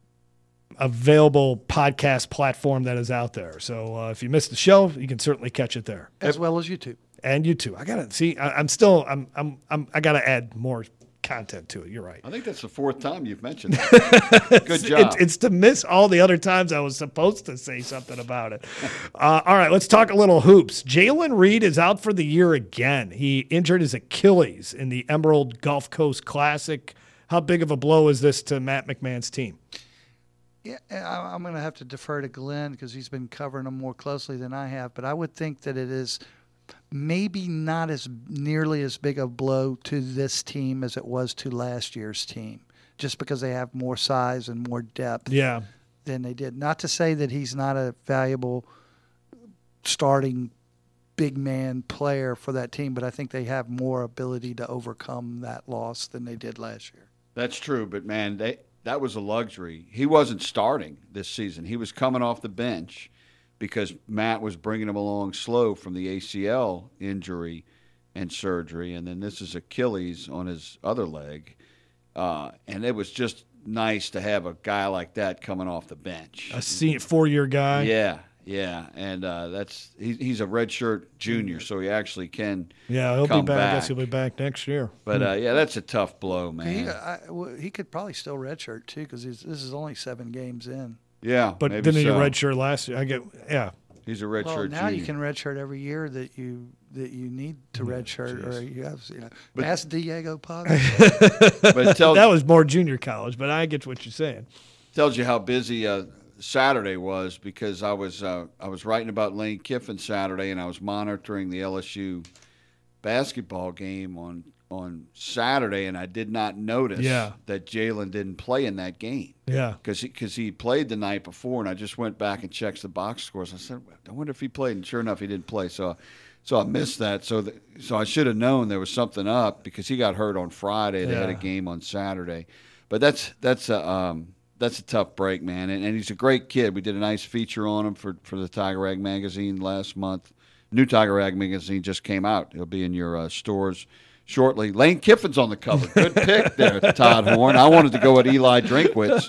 available podcast platform that is out there. So if you missed the show, you can certainly catch it there, as well as YouTube. And YouTube. I gotta see. I gotta add more content to it. You're right. I think that's the fourth time you've mentioned that. Good job. It's to miss all the other times I was supposed to say something about it. All right, let's talk a little hoops. Jalen Reed is out for the year again. He injured his Achilles in the Emerald Gulf Coast Classic. How big of a blow is this to Matt McMahon's team? Yeah, I'm going to have to defer to Glenn because he's been covering them more closely than I have, but I would think that it is maybe not as nearly as big a blow to this team as it was to last year's team, just because they have more size and more depth than they did. Not to say that he's not a valuable starting big man player for that team, but I think they have more ability to overcome that loss than they did last year. That's true, but man, that was a luxury. He wasn't starting this season. He was coming off the bench because Matt was bringing him along slow from the ACL injury and surgery, and then this is Achilles on his other leg. And it was just nice to have a guy like that coming off the bench. A 4-year guy. Yeah, and he's a redshirt junior, so he actually can he'll come be back. I guess he'll be back next year. But, that's a tough blow, man. He could probably still redshirt, too, because this is only 7 games in. Yeah, but didn't he redshirt last year? He's a redshirt now junior. You can redshirt every year that you need to redshirt, or you have. Ask Diego Paz. That was more junior college, but I get what you're saying. Tells you how busy Saturday was because I was writing about Lane Kiffin Saturday, and I was monitoring the LSU basketball game on Saturday, and I did not notice that Jalen didn't play in that game. Yeah, because he played the night before, and I just went back and checked the box scores. I said, I wonder if he played, and sure enough, he didn't play. So I missed that. So I should have known there was something up because he got hurt on Friday. They had a game on Saturday, but that's a tough break, man. And he's a great kid. We did a nice feature on him for the Tiger Rag Magazine last month. New Tiger Rag Magazine just came out. It'll be in your stores shortly. Lane Kiffin's on the cover. Good pick there, Todd Horn. I wanted to go with Eli Drinkwitz.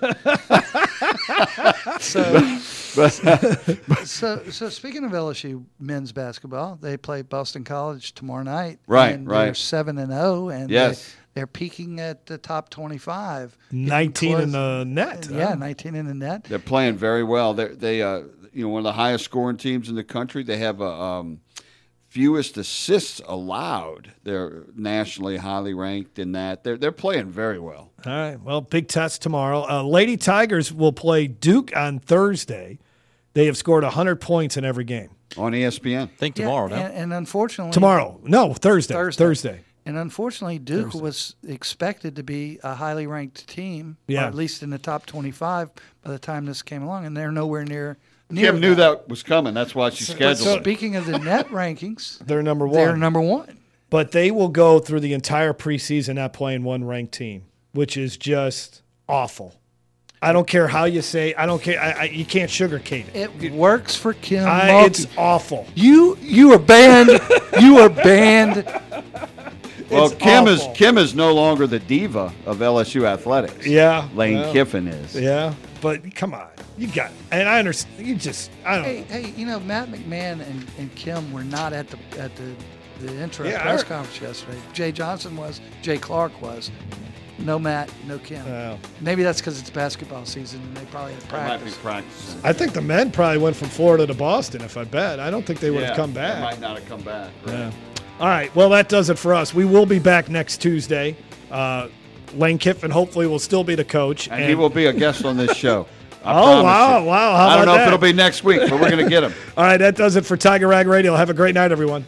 So speaking of LSU men's basketball, they play Boston College tomorrow night. Right. They're 7-0, and they're peaking at the top 25. 19 in the net. Yeah, 19 in the net. They're playing very well. They one of the highest scoring teams in the country. They have fewest assists allowed. They're nationally highly ranked in that. They're playing very well. All right. Well, big test tomorrow. Lady Tigers will play Duke on Thursday. They have scored 100 points in every game. On ESPN. I think tomorrow, no? And unfortunately... Tomorrow. No, Thursday. And unfortunately, Duke was expected to be a highly ranked team, or at least in the top 25 by the time this came along, and they're nowhere near Kim knew that was coming. That's why she scheduled it. Speaking of the net rankings, they're number one. They're number one. But they will go through the entire preseason not playing one ranked team, which is just awful. I don't care how you say. I don't care. You can't sugarcoat it. It works for Kim. It's awful. You are banned. You are banned. Well, Kim is no longer the diva of LSU athletics. Yeah, Lane Kiffin is. Yeah. but come on, you got it. And I understand. I don't know. Hey, you know, Matt McMahon and Kim were not at the intro press conference yesterday. Jay Johnson was. Jay Clark was. No Matt, no Kim. Maybe that's because it's basketball season and they probably had practice. Might be practicing. I think the men probably went from Florida to Boston, if I bet. I don't think they would have come back. They might not have come back. Right? Yeah. All right. Well, that does it for us. We will be back next Tuesday. Lane Kiffin hopefully will still be the coach. And he will be a guest on this show. Wow. How I don't know about if that? it'll be next week, but we're going to get him. All right. That does it for Tiger Rag Radio. Have a great night, everyone.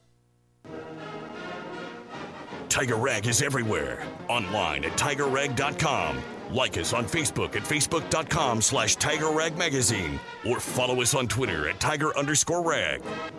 Tiger Rag is everywhere. Online at TigerRag.com. Like us on Facebook at Facebook.com/Tiger Rag Magazine. Or follow us on Twitter at Tiger_Rag.